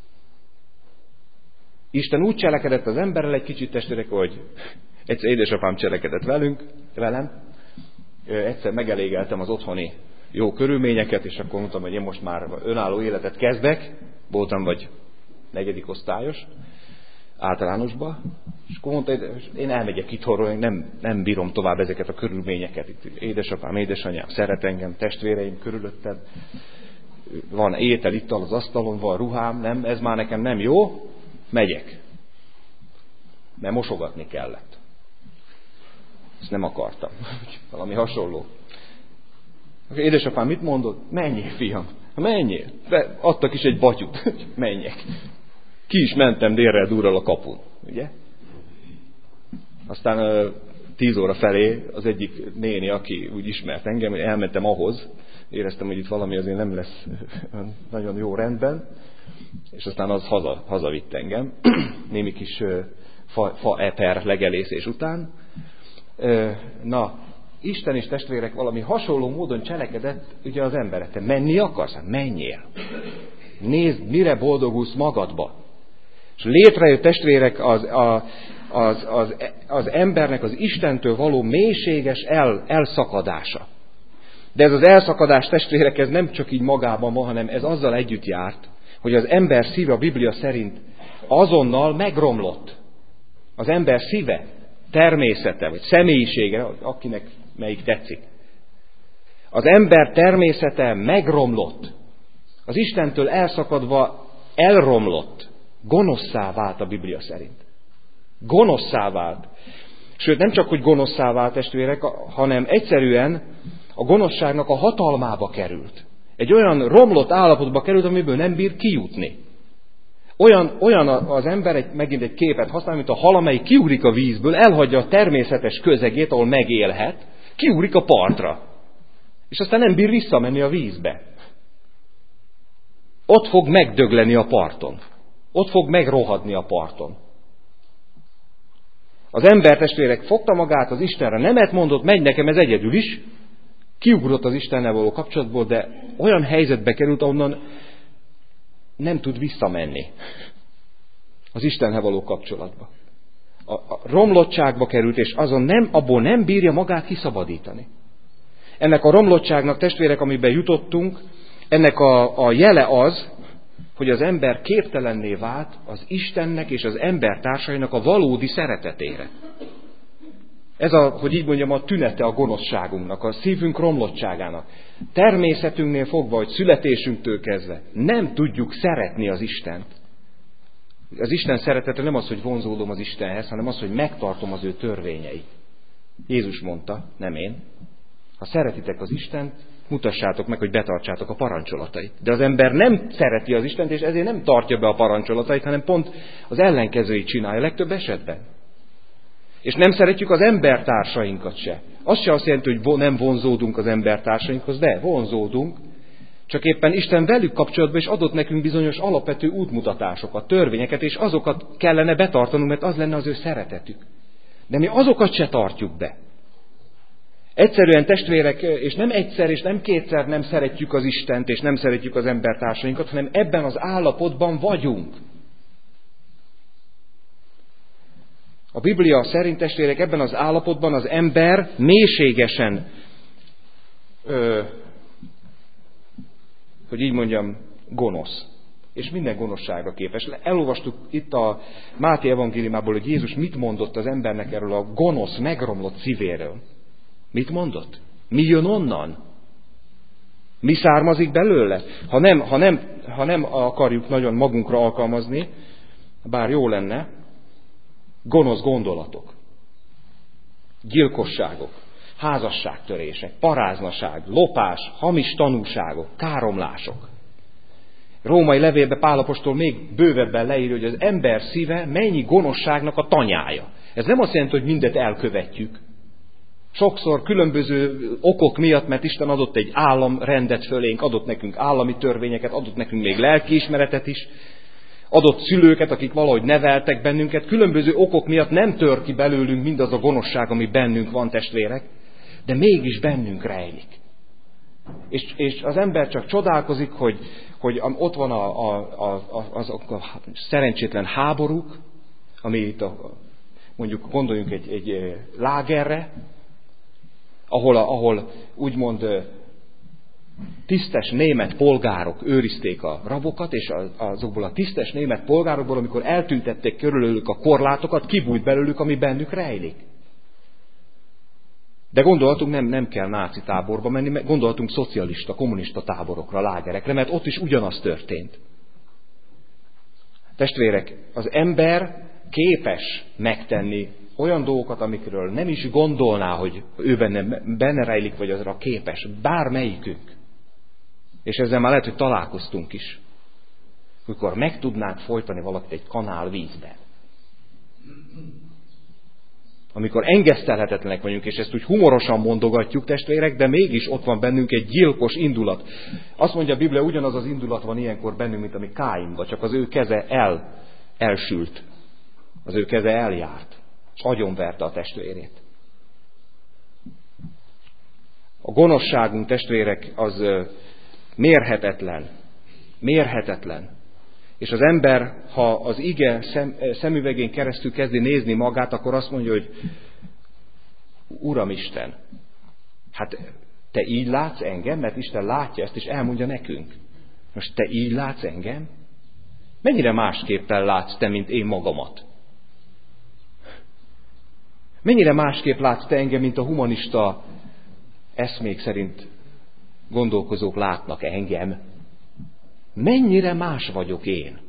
Isten úgy cselekedett az emberrel egy kicsit, testvérek, hogy egyszer édesapám cselekedett velünk, velem. Egyszer megelégeltem az otthoni jó körülményeket, és akkor mondtam, hogy én most már önálló életet kezdek. Voltam vagy negyedik osztályos, általánosba. És akkor mondta, hogy én elmegyek itthonról, nem, nem bírom tovább ezeket a körülményeket. Itt édesapám, édesanyám szeret engem, testvéreim körülöttem. Van étel, ittal az asztalon, van ruhám, nem, ez már nekem nem jó, megyek. Mert mosogatni kellett. Ezt nem akartam. Valami hasonló. Édesapám mit mondott? Menjél, fiam, menjél. De adtak is egy batyut, menjek. Ki is mentem délre durral a kapun, ugye? Aztán tíz óra felé az egyik néni, aki úgy ismert engem, hogy elmentem ahhoz, éreztem, hogy itt valami azért nem lesz nagyon jó rendben, és aztán az haza, hazavitt engem, némi kis fa, fa eper legelészés után. Na, Isten és testvérek valami hasonló módon cselekedett ugye az emberek. Te menni akarsz? Menjél. Nézd, mire boldogulsz magadba. És létrejött, testvérek, az, a, az, az, az embernek az Istentől való mélységes el, elszakadása. De ez az elszakadás, testvérek, ez nem csak így magában van, hanem ez azzal együtt járt, hogy az ember szíve a Biblia szerint azonnal megromlott. Az ember szíve, természete, vagy személyisége, akinek melyik tetszik. Az ember természete megromlott. Az Istentől elszakadva elromlott. Gonoszszá vált a Biblia szerint. Gonoszszá vált. Sőt, nem csak, hogy gonoszszá vált, testvérek, hanem egyszerűen a gonoszságnak a hatalmába került. Egy olyan romlott állapotba került, amiből nem bír kijutni. Olyan, olyan az ember, egy, megint egy képet használ, mint a hal, amely kiugrik a vízből, elhagyja a természetes közegét, ahol megélhet, kiugrik a partra. És aztán nem bír visszamenni a vízbe. Ott fog megdögleni a parton. Ott fog megrohadni a parton. Az ember, testvérek, fogta magát az Istenre, nemet mondott, megy nekem ez egyedül is, kiugrott az Istennel való kapcsolatból, de olyan helyzetbe került, ahonnan nem tud visszamenni az Istennel való kapcsolatba. A, a romlottságba került, és azon nem, abból nem bírja magát kiszabadítani. Ennek a romlottságnak, testvérek, amiben jutottunk, ennek a, a jele az, hogy az ember képtelenné vált az Istennek és az embertársainak a valódi szeretetére. Ez a, hogy így mondjam, a tünete a gonoszságunknak, a szívünk romlottságának. Természetünknél fogva, hogy születésünktől kezdve nem tudjuk szeretni az Istent. Az Isten szeretete nem az, hogy vonzódom az Istenhez, hanem az, hogy megtartom az ő törvényeit. Jézus mondta, nem én. Ha szeretitek az Istent, mutassátok meg, hogy betartsátok a parancsolatait. De az ember nem szereti az Istent, és ezért nem tartja be a parancsolatait, hanem pont az ellenkezőit csinálja legtöbb esetben. És nem szeretjük az embertársainkat se. Az se azt jelenti, hogy nem vonzódunk az embertársainkhoz, de vonzódunk, csak éppen Isten velük kapcsolatban is adott nekünk bizonyos alapvető útmutatásokat, törvényeket, és azokat kellene betartanunk, mert az lenne az ő szeretetük. De mi azokat se tartjuk be. Egyszerűen, testvérek, és nem egyszer, és nem kétszer nem szeretjük az Istent, és nem szeretjük az embertársainkat, hanem ebben az állapotban vagyunk. A Biblia szerint, testvérek, ebben az állapotban az ember mélységesen, ö, hogy így mondjam, gonosz. És minden gonoszságra képes. Elolvastuk itt a Máté evangéliumából, hogy Jézus mit mondott az embernek erről a gonosz, megromlott szívéről. Mit mondott? Mi jön onnan? Mi származik belőle? Ha nem, ha nem, ha nem akarjuk nagyon magunkra alkalmazni, bár jó lenne, gonosz gondolatok, gyilkosságok, házasságtörések, paráznaság, lopás, hamis tanúságok, káromlások. Római levélbe Pál apostol még bővebben leírja, hogy az ember szíve mennyi gonoszságnak a tanyája. Ez nem azt jelenti, hogy mindet elkövetjük. Sokszor különböző okok miatt, mert Isten adott egy államrendet fölénk, adott nekünk állami törvényeket, adott nekünk még lelkiismeretet is, adott szülőket, akik valahogy neveltek bennünket, különböző okok miatt nem tör ki belőlünk mindaz a gonoszság, ami bennünk van, testvérek, de mégis bennünk rejlik. És, és az ember csak csodálkozik, hogy, hogy ott van a, a, a, azok a szerencsétlen háborúk, ami itt a, mondjuk gondoljunk egy, egy lágerre, ahol, ahol úgymond tisztes német polgárok őrizték a rabokat, és azokból a tisztes német polgárokból, amikor eltüntették körülőlük a korlátokat, kibújt belőlük, ami bennük rejlik. De gondoltunk, nem, nem kell náci táborba menni, gondoltunk szocialista, kommunista táborokra, lágerekre, mert ott is ugyanaz történt. Testvérek, az ember képes megtenni olyan dolgokat, amikről nem is gondolná, hogy ő benne, benne rejlik, vagy azra képes. Bármelyikünk. És ezzel már lehet, hogy találkoztunk is. Amikor meg tudnánk folytani valakit egy kanál vízben. Amikor engesztelhetetlenek vagyunk, és ezt úgy humorosan mondogatjuk, testvérek, de mégis ott van bennünk egy gyilkos indulat. Azt mondja a Biblia, ugyanaz az indulat van ilyenkor bennünk, mint ami Káinban, csak az ő keze el, elsült. Az ő keze eljárt. És agyonverte a testvérét. A gonoszságunk, testvérek, az mérhetetlen. Mérhetetlen. És az ember, ha az ige szem, szemüvegén keresztül kezdi nézni magát, akkor azt mondja, hogy Uramisten, hát te így látsz engem, mert Isten látja ezt, és elmondja nekünk. Most te így látsz engem? Mennyire másképpen látsz te, mint én magamat? Mennyire másképp látsz te engem, mint a humanista eszmék szerint gondolkozók látnak engem? Mennyire más vagyok én?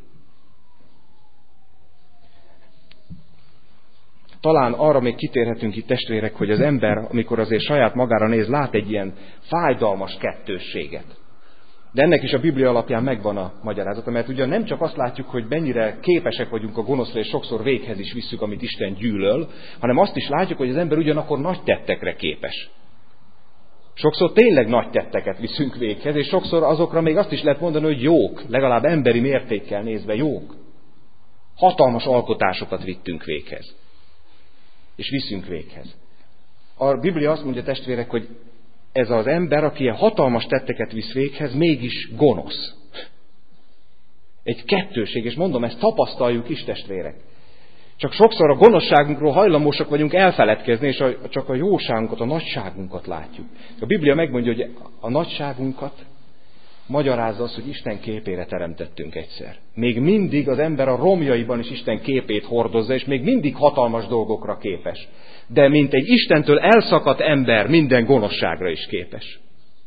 Talán arra még kitérhetünk itt, testvérek, hogy az ember, amikor azért saját magára néz, lát egy ilyen fájdalmas kettősséget. De ennek is a Biblia alapján megvan a magyarázata, mert ugye nem csak azt látjuk, hogy mennyire képesek vagyunk a gonoszra, és sokszor véghez is visszük, amit Isten gyűlöl, hanem azt is látjuk, hogy az ember ugyanakkor nagy tettekre képes. Sokszor tényleg nagy tetteket viszünk véghez, és sokszor azokra még azt is lehet mondani, hogy jók, legalább emberi mértékkel nézve jók. Hatalmas alkotásokat vittünk véghez. És viszünk véghez. A Biblia azt mondja, testvérek, hogy ez az ember, aki ilyen hatalmas tetteket visz véghez, mégis gonosz. Egy kettőség, és mondom, ezt tapasztaljuk is, testvérek. Csak sokszor a gonoszságunkról hajlamosak vagyunk elfeledkezni, és a, csak a jóságunkat, a nagyságunkat látjuk. A Biblia megmondja, hogy a nagyságunkat magyarázza az, hogy Isten képére teremtettünk egyszer. Még mindig az ember a romjaiban is Isten képét hordozza, és még mindig hatalmas dolgokra képes. De mint egy Istentől elszakadt ember, minden gonoszságra is képes.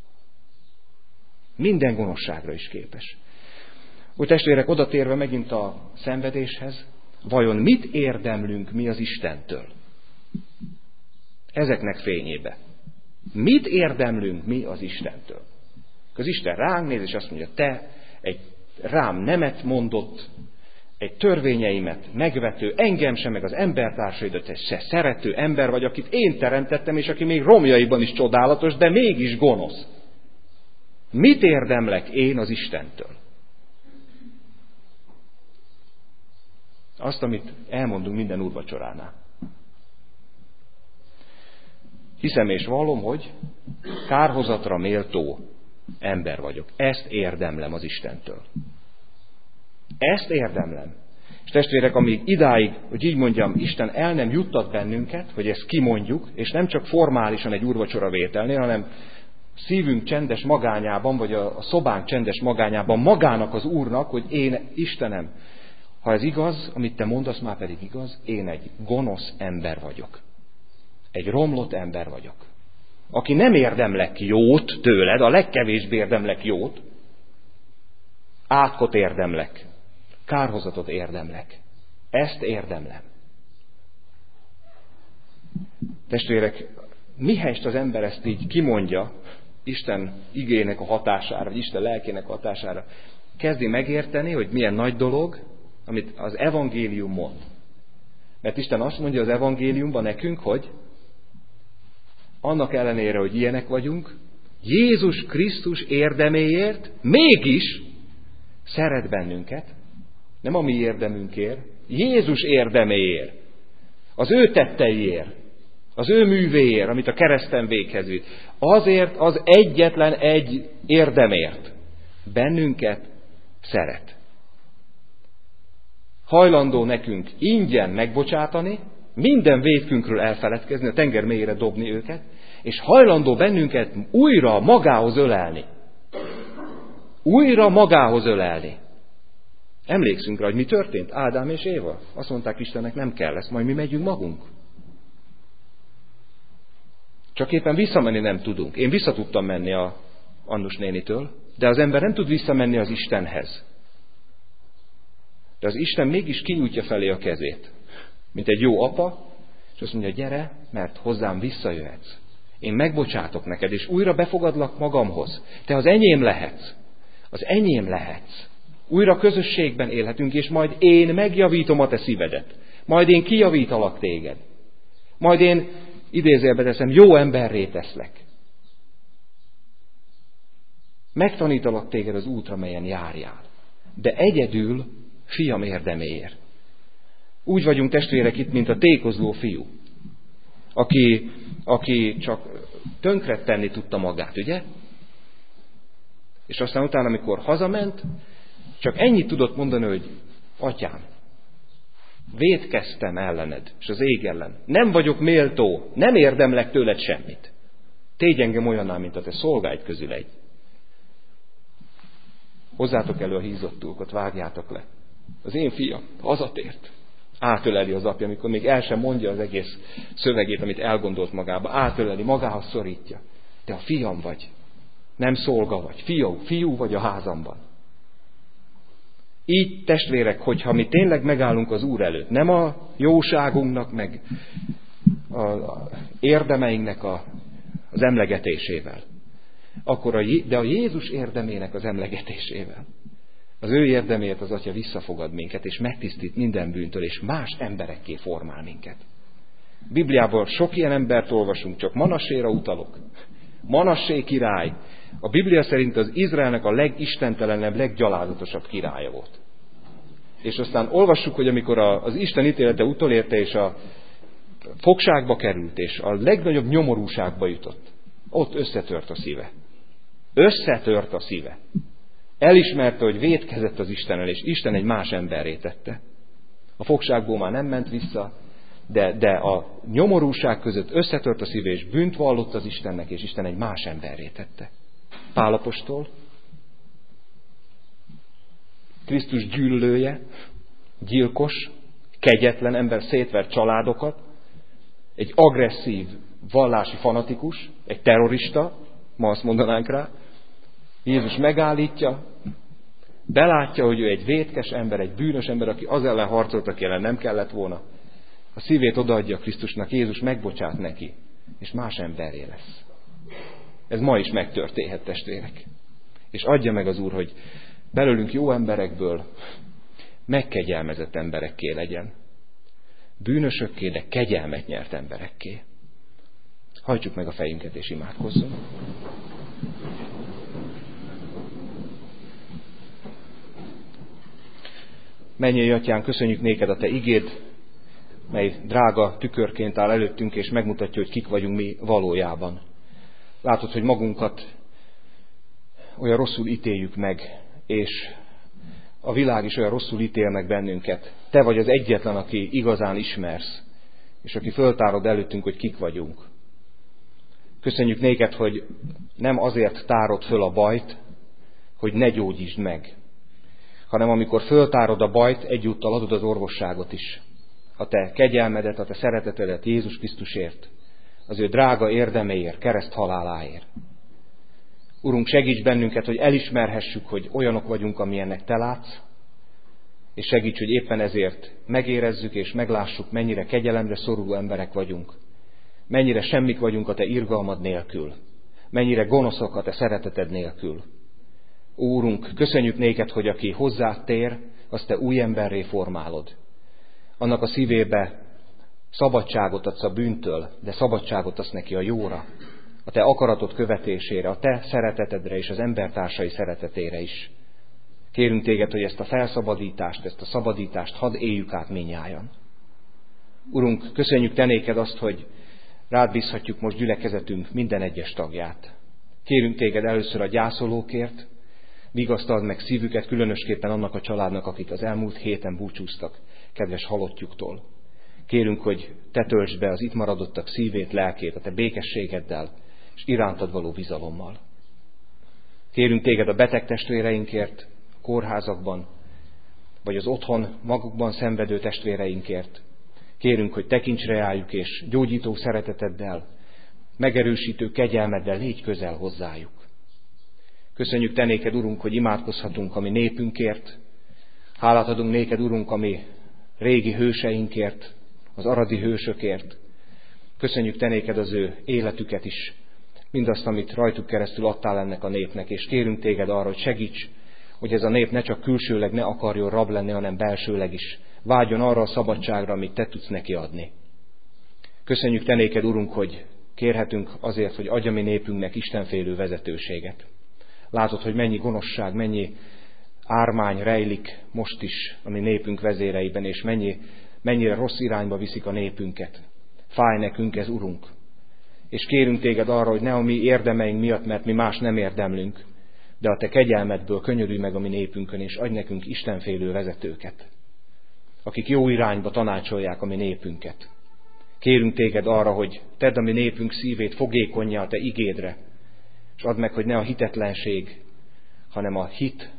Minden gonoszságra is képes. Úgy testvérek, odatérve megint a szenvedéshez, vajon mit érdemlünk mi az Istentől? Ezeknek fényébe. Mit érdemlünk mi az Istentől? Az Isten ránk néz, és azt mondja, te egy rám nemet mondott, egy törvényeimet megvető, engem sem, meg az embertársaidat, egy se szerető ember vagy, akit én teremtettem, és aki még romjaiban is csodálatos, de mégis gonosz. Mit érdemlek én az Istentől? Azt, amit elmondunk minden úrvacsoránál. Hiszem és vallom, hogy kárhozatra méltó ember vagyok. Ezt érdemlem az Istentől. Ezt érdemlem. És testvérek, amíg idáig, hogy így mondjam, Isten el nem juttat bennünket, hogy ezt kimondjuk, és nem csak formálisan egy úrvacsora vételnél, hanem szívünk csendes magányában, vagy a szobánk csendes magányában magának az Úrnak, hogy én, Istenem, ha ez igaz, amit te mondasz, már pedig igaz, én egy gonosz ember vagyok. Egy romlott ember vagyok. Aki nem érdemlek jót tőled, a legkevésbé érdemlek jót, átkot érdemlek, kárhozatot érdemlek. Ezt érdemlem. Testvérek, mihelyest az ember ezt így kimondja, Isten igének a hatására, vagy Isten lelkének a hatására, kezdi megérteni, hogy milyen nagy dolog, amit az evangélium mond. Mert Isten azt mondja az evangéliumban nekünk, hogy annak ellenére, hogy ilyenek vagyunk, Jézus Krisztus érdeméért mégis szeret bennünket, Nem a mi érdemünkért, Jézus érdeméért, az ő tetteiért, az ő művéért, amit a kereszten véghez vitt. Azért az egyetlen egy érdemért bennünket szeret. Hajlandó nekünk ingyen megbocsátani, minden vétkünkről elfeledkezni, a tenger mélyére dobni őket, és hajlandó bennünket újra magához ölelni. Újra magához ölelni. Emlékszünk rá, hogy mi történt? Ádám és Éva. Azt mondták Istennek, nem kell, ezt majd mi megyünk magunk. Csak éppen visszamenni nem tudunk. Én vissza tudtam menni a Annus nénitől, de az ember nem tud visszamenni az Istenhez. De az Isten mégis kinyújtja felé a kezét, mint egy jó apa, és azt mondja, gyere, mert hozzám visszajöhetsz. Én megbocsátok neked, és újra befogadlak magamhoz. Te az enyém lehetsz. Az enyém lehetsz. Újra közösségben élhetünk, és majd én megjavítom a te szívedet. Majd én kijavítalak téged. Majd én, idézőjelbe teszem, jó emberré teszlek. Megtanítalak téged az útra, melyen járjál. De egyedül fiam érdeméért. Úgy vagyunk testvérek itt, mint a tékozló fiú, aki, aki csak tönkre tenni tudta magát, ugye? És aztán utána, amikor hazament, csak ennyit tudott mondani, hogy atyám, vétkeztem ellened, és az ég ellen. Nem vagyok méltó, nem érdemlek tőled semmit. Tégy engem olyanná, mint a te szolgáid közül egy. Hozzátok elő a hízottulkot, vágjátok le. Az én fiam hazatért. Átöleli az apja, amikor még el sem mondja az egész szövegét, amit elgondolt magába. Átöleli, magához szorítja. Te a fiam vagy. Nem szolga vagy. Fiú, fiú vagy a házamban. Így, testvérek, hogyha mi tényleg megállunk az Úr előtt, nem a jóságunknak, meg a érdemeinknek a, az emlegetésével, akkor a, de a Jézus érdemének az emlegetésével. Az ő érdemért az Atya visszafogad minket, és megtisztít minden bűntől, és más emberekké formál minket. Bibliában sok ilyen embert olvasunk, csak Manasséra utalok. Manassé király, a Biblia szerint az Izraelnek a legistentelenebb, leggyalázatosabb királya volt. És aztán olvassuk, hogy amikor az Isten ítélete utolérte, és a fogságba került, és a legnagyobb nyomorúságba jutott, ott összetört a szíve. Összetört a szíve. Elismerte, hogy vétkezett az Istennel, és Isten egy más emberré tette. A fogságból már nem ment vissza, de, de a nyomorúság között összetört a szíve, és bűnt vallott az Istennek, és Isten egy más emberré tette. Pál apostol, Krisztus gyűlölője, gyilkos, kegyetlen ember, szétvert családokat, egy agresszív, vallási fanatikus, egy terrorista, ma azt mondanánk rá. Jézus megállítja, belátja, hogy ő egy vétkes ember, egy bűnös ember, aki az ellen harcolt, aki ellen nem kellett volna. A szívét odaadja Krisztusnak, Jézus megbocsát neki, és más emberré lesz. Ez ma is megtörténhet, testvérek. És adja meg az Úr, hogy belőlünk jó emberekből megkegyelmezett emberekké legyen. Bűnösökké, de kegyelmet nyert emberekké. Hajtsuk meg a fejünket és imádkozzunk. Mennyei Atyánk, köszönjük néked a te igéd, mely drága tükörként áll előttünk, és megmutatja, hogy kik vagyunk mi valójában. Látod, hogy magunkat olyan rosszul ítéljük meg, és a világ is olyan rosszul ítél meg bennünket. Te vagy az egyetlen, aki igazán ismersz, és aki föltárod előttünk, hogy kik vagyunk. Köszönjük néked, hogy nem azért tárod föl a bajt, hogy ne gyógyítsd meg, hanem amikor föltárod a bajt, egyúttal adod az orvosságot is. A te kegyelmedet, a te szeretetedet Jézus Krisztusért, az ő drága érdeméért, kereszt haláláért. Urunk, segíts bennünket, hogy elismerhessük, hogy olyanok vagyunk, amilyennek te látsz, és segíts, hogy éppen ezért megérezzük és meglássuk, mennyire kegyelemre szoruló emberek vagyunk, mennyire semmik vagyunk a te irgalmad nélkül, mennyire gonoszok a te szereteted nélkül. Úrunk, köszönjük néked, hogy aki hozzád tér, azt te új emberré formálod. Annak a szívébe szabadságot adsz a bűntől, de szabadságot adsz neki a jóra, a te akaratod követésére, a te szeretetedre és az embertársai szeretetére is. Kérünk téged, hogy ezt a felszabadítást, ezt a szabadítást hadd éljük át mindnyájan. Urunk, köszönjük te néked azt, hogy rád bízhatjuk most gyülekezetünk minden egyes tagját. Kérünk téged először a gyászolókért, vigasztald meg szívüket, különösképpen annak a családnak, akik az elmúlt héten búcsúztak kedves halottjuktól. Kérünk, hogy te töltsd be az itt maradottak szívét, lelkét, a te békességeddel és irántad való bizalommal. Kérünk téged a beteg testvéreinkért, kórházakban, vagy az otthon magukban szenvedő testvéreinkért. Kérünk, hogy tekints reájuk és gyógyító szereteteddel, megerősítő kegyelmeddel légy közel hozzájuk. Köszönjük te néked, Urunk, hogy imádkozhatunk a mi népünkért. Hálát adunk néked, Urunk, a mi régi hőseinkért, az aradi hősökért. Köszönjük te néked az ő életüket is, mindazt, amit rajtuk keresztül adtál ennek a népnek, és kérünk téged arra, hogy segíts, hogy ez a nép ne csak külsőleg ne akarjon rab lenni, hanem belsőleg is vágyon arra a szabadságra, amit te tudsz neki adni. Köszönjük te néked, Urunk, hogy kérhetünk azért, hogy adj a mi népünknek istenfélő vezetőséget. Látod, hogy mennyi gonoszság, mennyi ármány rejlik most is a mi népünk vezéreiben, és mennyi, mennyire rossz irányba viszik a népünket. Fáj nekünk ez, Urunk. És kérünk téged arra, hogy ne a mi érdemeink miatt, mert mi más nem érdemlünk, de a te kegyelmedből könyörülj meg a mi népünkön, és adj nekünk istenfélő vezetőket, akik jó irányba tanácsolják a mi népünket. Kérünk téged arra, hogy tedd a mi népünk szívét fogékonnyá a te igédre, és add meg, hogy ne a hitetlenség, hanem a hit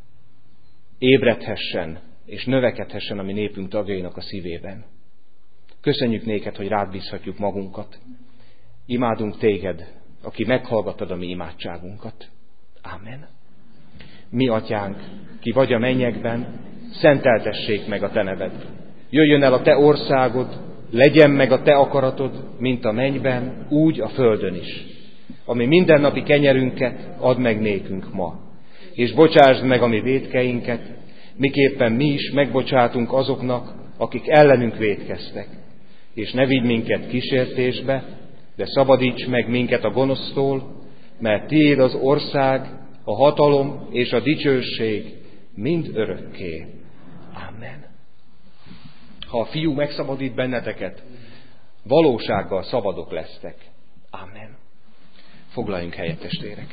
ébredhessen és növekedhessen a mi népünk tagjainak a szívében. Köszönjük néked, hogy rád bízhatjuk magunkat. Imádunk téged, aki meghallgattad a mi imádságunkat. Ámen. Mi atyánk, ki vagy a mennyekben, szenteltessék meg a te neved. Jöjjön el a te országod, legyen meg a te akaratod, mint a mennyben, úgy a földön is. Ami mindennapi kenyerünket add meg nékünk ma. És bocsásd meg a mi vétkeinket, miképpen mi is megbocsátunk azoknak, akik ellenünk vétkeztek. És ne vigy minket kísértésbe, de szabadíts meg minket a gonosztól, mert tiéd az ország, a hatalom és a dicsőség mind örökké. Amen. Ha a Fiú megszabadít benneteket, valósággal szabadok lesztek. Amen. Foglaljunk helyet, testvérek.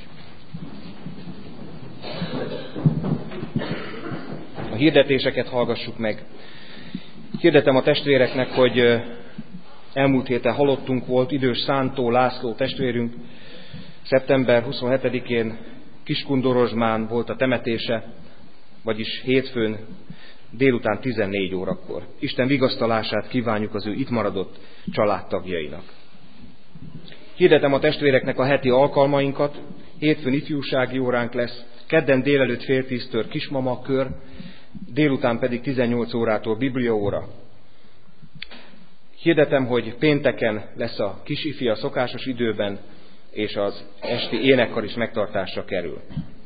A hirdetéseket hallgassuk meg. Hirdetem a testvéreknek, hogy elmúlt héten halottunk volt, idős Szántó László testvérünk. szeptember huszonhetedikén Kiskundorozsmán volt a temetése, vagyis hétfőn délután tizennégy órakor. Isten vigasztalását kívánjuk az ő itt maradott családtagjainak. Hirdetem a testvéreknek a heti alkalmainkat. Hétfőn ifjúsági óránk lesz, kedden délelőtt fél tíztől kismama kör, délután pedig tizennyolc órától bibliaóra. Hirdetem, hogy pénteken lesz a kisifi a szokásos időben, és az esti énekkar is megtartásra kerül.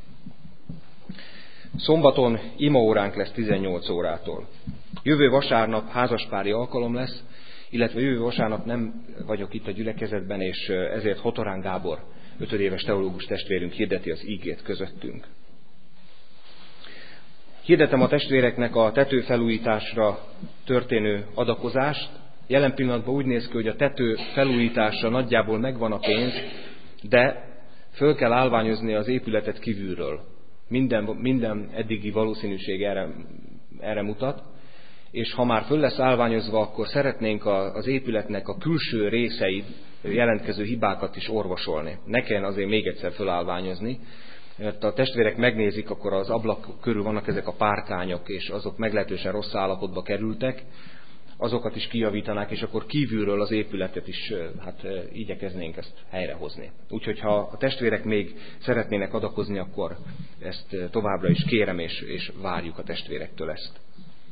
Szombaton imaóránk lesz tizennyolc órától. Jövő vasárnap házaspári alkalom lesz, illetve jövő vasárnap nem vagyok itt a gyülekezetben, és ezért Hotorán Gábor, ötödéves teológus testvérünk hirdeti az ígét közöttünk. Hirdetem a testvéreknek a tetőfelújításra történő adakozást. Jelen pillanatban úgy néz ki, hogy a tető felújításra nagyjából megvan a pénz, de föl kell állványozni az épületet kívülről. Minden, minden eddigi valószínűség erre, erre mutat, és ha már föl lesz állványozva, akkor szeretnénk az épületnek a külső részei jelentkező hibákat is orvosolni. Ne kelljen azért még egyszer fölállványozni, mert a testvérek megnézik, akkor az ablak körül vannak ezek a párkányok, és azok meglehetősen rossz állapotba kerültek, azokat is kijavítanák, és akkor kívülről az épületet is hát, igyekeznénk ezt helyrehozni. Úgyhogy ha a testvérek még szeretnének adakozni, akkor ezt továbbra is kérem, és, és várjuk a testvérektől ezt.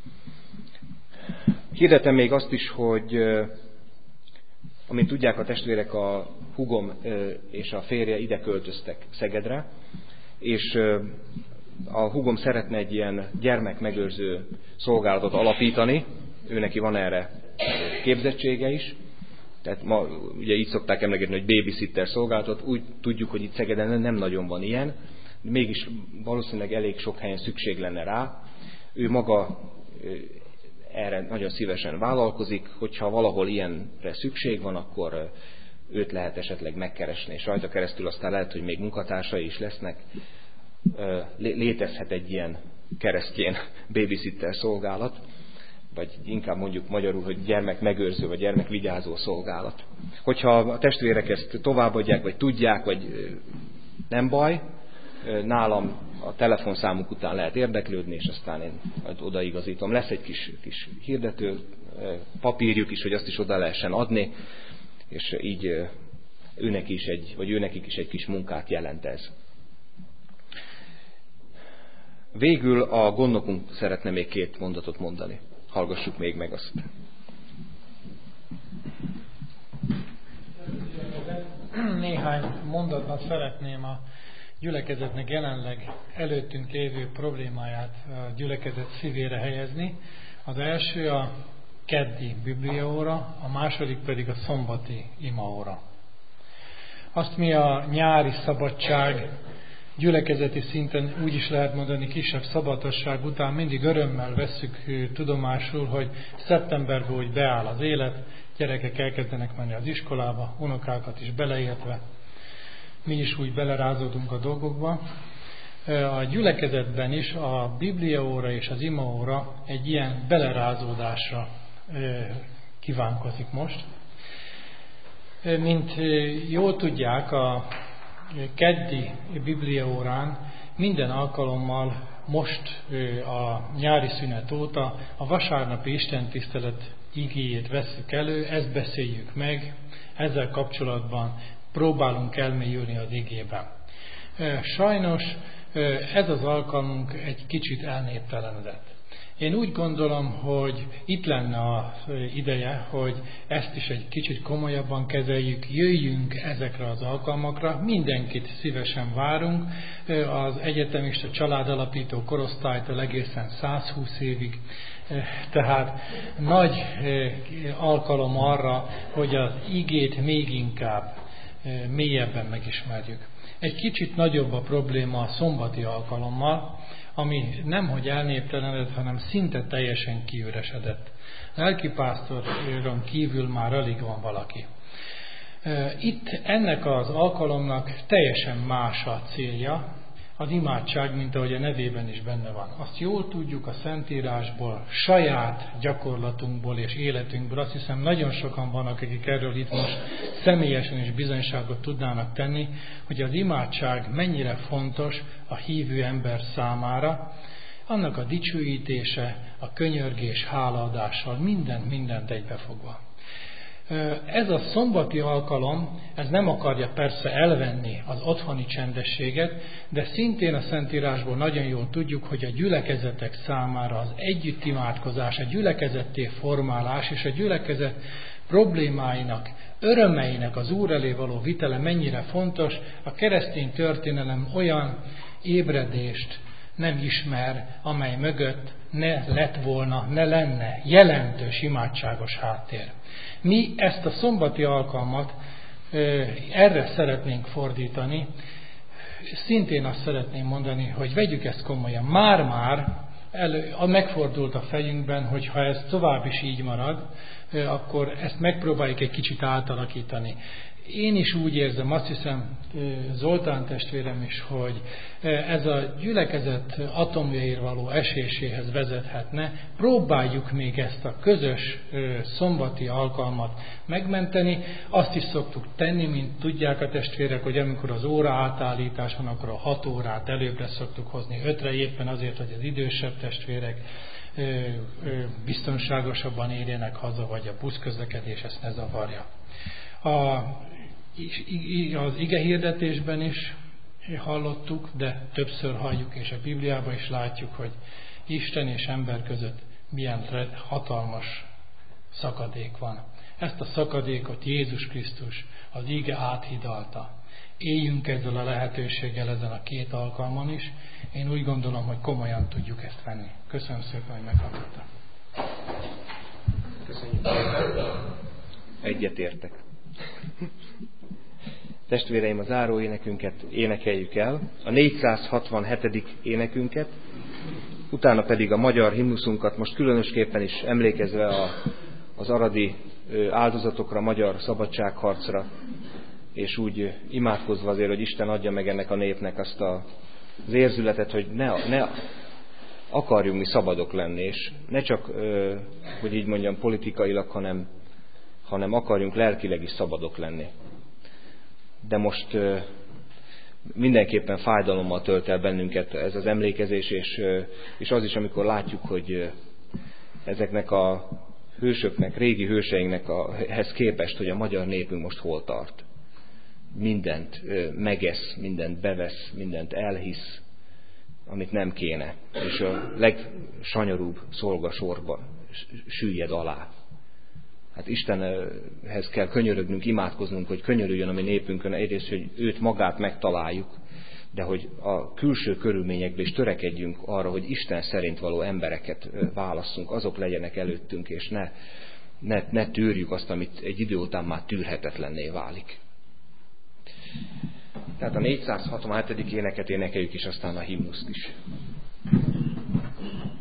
Hirdetem még azt is, hogy amint tudják a testvérek, a húgom és a férje ide költöztek Szegedre, és a húgom szeretne egy ilyen gyermekmegőrző szolgálatot alapítani, ő neki van erre képzettsége is, tehát ma ugye így szokták emlegetni, hogy babysitter szolgálatot, úgy tudjuk, hogy itt Szegeden nem nagyon van ilyen, mégis valószínűleg elég sok helyen szükség lenne rá. Ő maga erre nagyon szívesen vállalkozik, hogyha valahol ilyenre szükség van, akkor őt lehet esetleg megkeresni, és rajta keresztül aztán lehet, hogy még munkatársai is lesznek. Létezhet egy ilyen keresztjén babysitter szolgálat, vagy inkább mondjuk magyarul, hogy gyermekmegőrző, vagy gyermekvigyázó szolgálat. Hogyha a testvérek ezt továbbadják, vagy tudják, vagy nem baj, nálam a telefonszámuk után lehet érdeklődni, és aztán én odaigazítom. Lesz egy kis, kis hirdető papírjuk is, hogy azt is oda lehessen adni, és így őnek is egy, vagy őnekik is egy kis munkát jelent ez. Végül a gondnokunk szeretne még két mondatot mondani. Hallgassuk még meg azt. Néhány mondatban szeretném a gyülekezetnek jelenleg előttünk lévő problémáját a gyülekezet szívére helyezni. Az első a keddi bibliaóra, a második pedig a szombati imaóra. Azt mi a nyári szabadság, gyülekezeti szinten úgy is lehet mondani kisebb szabadosság után mindig örömmel vesszük tudomásul, hogy szeptemberben úgy beáll az élet, gyerekek elkezdenek menni az iskolába, unokákat is beleértve. Mi is úgy belerázódunk a dolgokba. A gyülekezetben is a bibliaóra és az imaóra egy ilyen belerázódásra kívánkozik most. Mint jól tudják, a keddi bibliaórán minden alkalommal most a nyári szünet óta a vasárnapi istentisztelet igéjét vesszük elő, ezt beszéljük meg, ezzel kapcsolatban próbálunk elmélyülni az igében. Sajnos ez az alkalmunk egy kicsit elnéptelenedett. Én úgy gondolom, hogy itt lenne az ideje, hogy ezt is egy kicsit komolyabban kezeljük, jöjjünk ezekre az alkalmakra, mindenkit szívesen várunk, az egyetemista családalapító korosztálytól egészen százhúsz évig, tehát nagy alkalom arra, hogy az igét még inkább mélyebben megismerjük. Egy kicsit nagyobb a probléma a szombati alkalommal, ami nemhogy elnéptelenedett, hanem szinte teljesen kiüresedett. Lelkipásztoron kívül már alig van valaki. Itt ennek az alkalomnak teljesen más a célja, az imádság, mint ahogy a nevében is benne van. Azt jól tudjuk a Szentírásból, saját gyakorlatunkból és életünkből. Azt hiszem, nagyon sokan vannak, akik erről itt most személyesen is bizonyságot tudnának tenni, hogy az imádság mennyire fontos a hívő ember számára, annak a dicsőítése, a könyörgés, hálaadással, mindent, mindent egybefogva. Ez a szombati alkalom, ez nem akarja persze elvenni az otthoni csendességet, de szintén a Szentírásból nagyon jól tudjuk, hogy a gyülekezetek számára az együttimádkozás, a gyülekezetté formálás és a gyülekezet problémáinak, örömeinek az Úr elé való vitele mennyire fontos. A keresztény történelem olyan ébredést nem ismer, amely mögött ne lett volna, ne lenne jelentős imádságos háttér. Mi ezt a szombati alkalmat erre szeretnénk fordítani. Szintén azt szeretném mondani, hogy vegyük ezt komolyan. Már-már elő, megfordult a fejünkben, hogy ha ez tovább is így marad, akkor ezt megpróbáljuk egy kicsit átalakítani. Én is úgy érzem, azt hiszem Zoltán testvérem is, hogy ez a gyülekezet atomjaira való eséséhez vezethetne. Próbáljuk még ezt a közös szombati alkalmat megmenteni. Azt is szoktuk tenni, mint tudják a testvérek, hogy amikor az óra átállítás van, akkor a hat órát előbbre szoktuk hozni ötre, éppen azért, hogy az idősebb testvérek biztonságosabban érjenek haza, vagy a buszközlekedés ezt ne zavarja. A, az igehirdetésben is hallottuk, de többször halljuk, és a Bibliában is látjuk, hogy Isten és ember között milyen hatalmas szakadék van. Ezt a szakadékot Jézus Krisztus az ige áthidalta. Éljünk ezzel a lehetőséggel ezen a két alkalmon is. Én úgy gondolom, hogy komolyan tudjuk ezt venni. Köszönöm szépen, hogy meghallgattak. Köszönjük szépen. Egyetértek. Testvéreim, a záró énekünket énekeljük el, a négyszázhatvanhetedik énekünket, utána pedig a magyar himnuszunkat, most különösképpen is emlékezve a, az aradi áldozatokra, a magyar szabadságharcra, és úgy imádkozva azért, hogy Isten adja meg ennek a népnek azt a, az érzületet, hogy ne, ne akarjunk mi szabadok lenni, és ne csak, hogy így mondjam, politikailag, hanem, hanem akarjunk lelkileg is szabadok lenni. De most mindenképpen fájdalommal tölt el bennünket ez az emlékezés, és, és az is, amikor látjuk, hogy ezeknek a hősöknek, régi hőseinknek a, ehhez képest, hogy a magyar népünk most hol tart. Mindent megesz, mindent bevesz, mindent elhisz, amit nem kéne. És a legsanyarúbb szolgasorban süllyed alá. Hát Istenhez kell könyörögnünk, imádkoznunk, hogy könyörüljön a mi népünkön, egyrészt, hogy őt magát megtaláljuk, de hogy a külső körülményekben is törekedjünk arra, hogy Isten szerint való embereket válasszunk, azok legyenek előttünk, és ne, ne, ne tűrjük azt, amit egy idő után már tűrhetetlenné válik. Tehát a négyszázhatvanhetedik éneket énekeljük, és aztán a himnuszt is.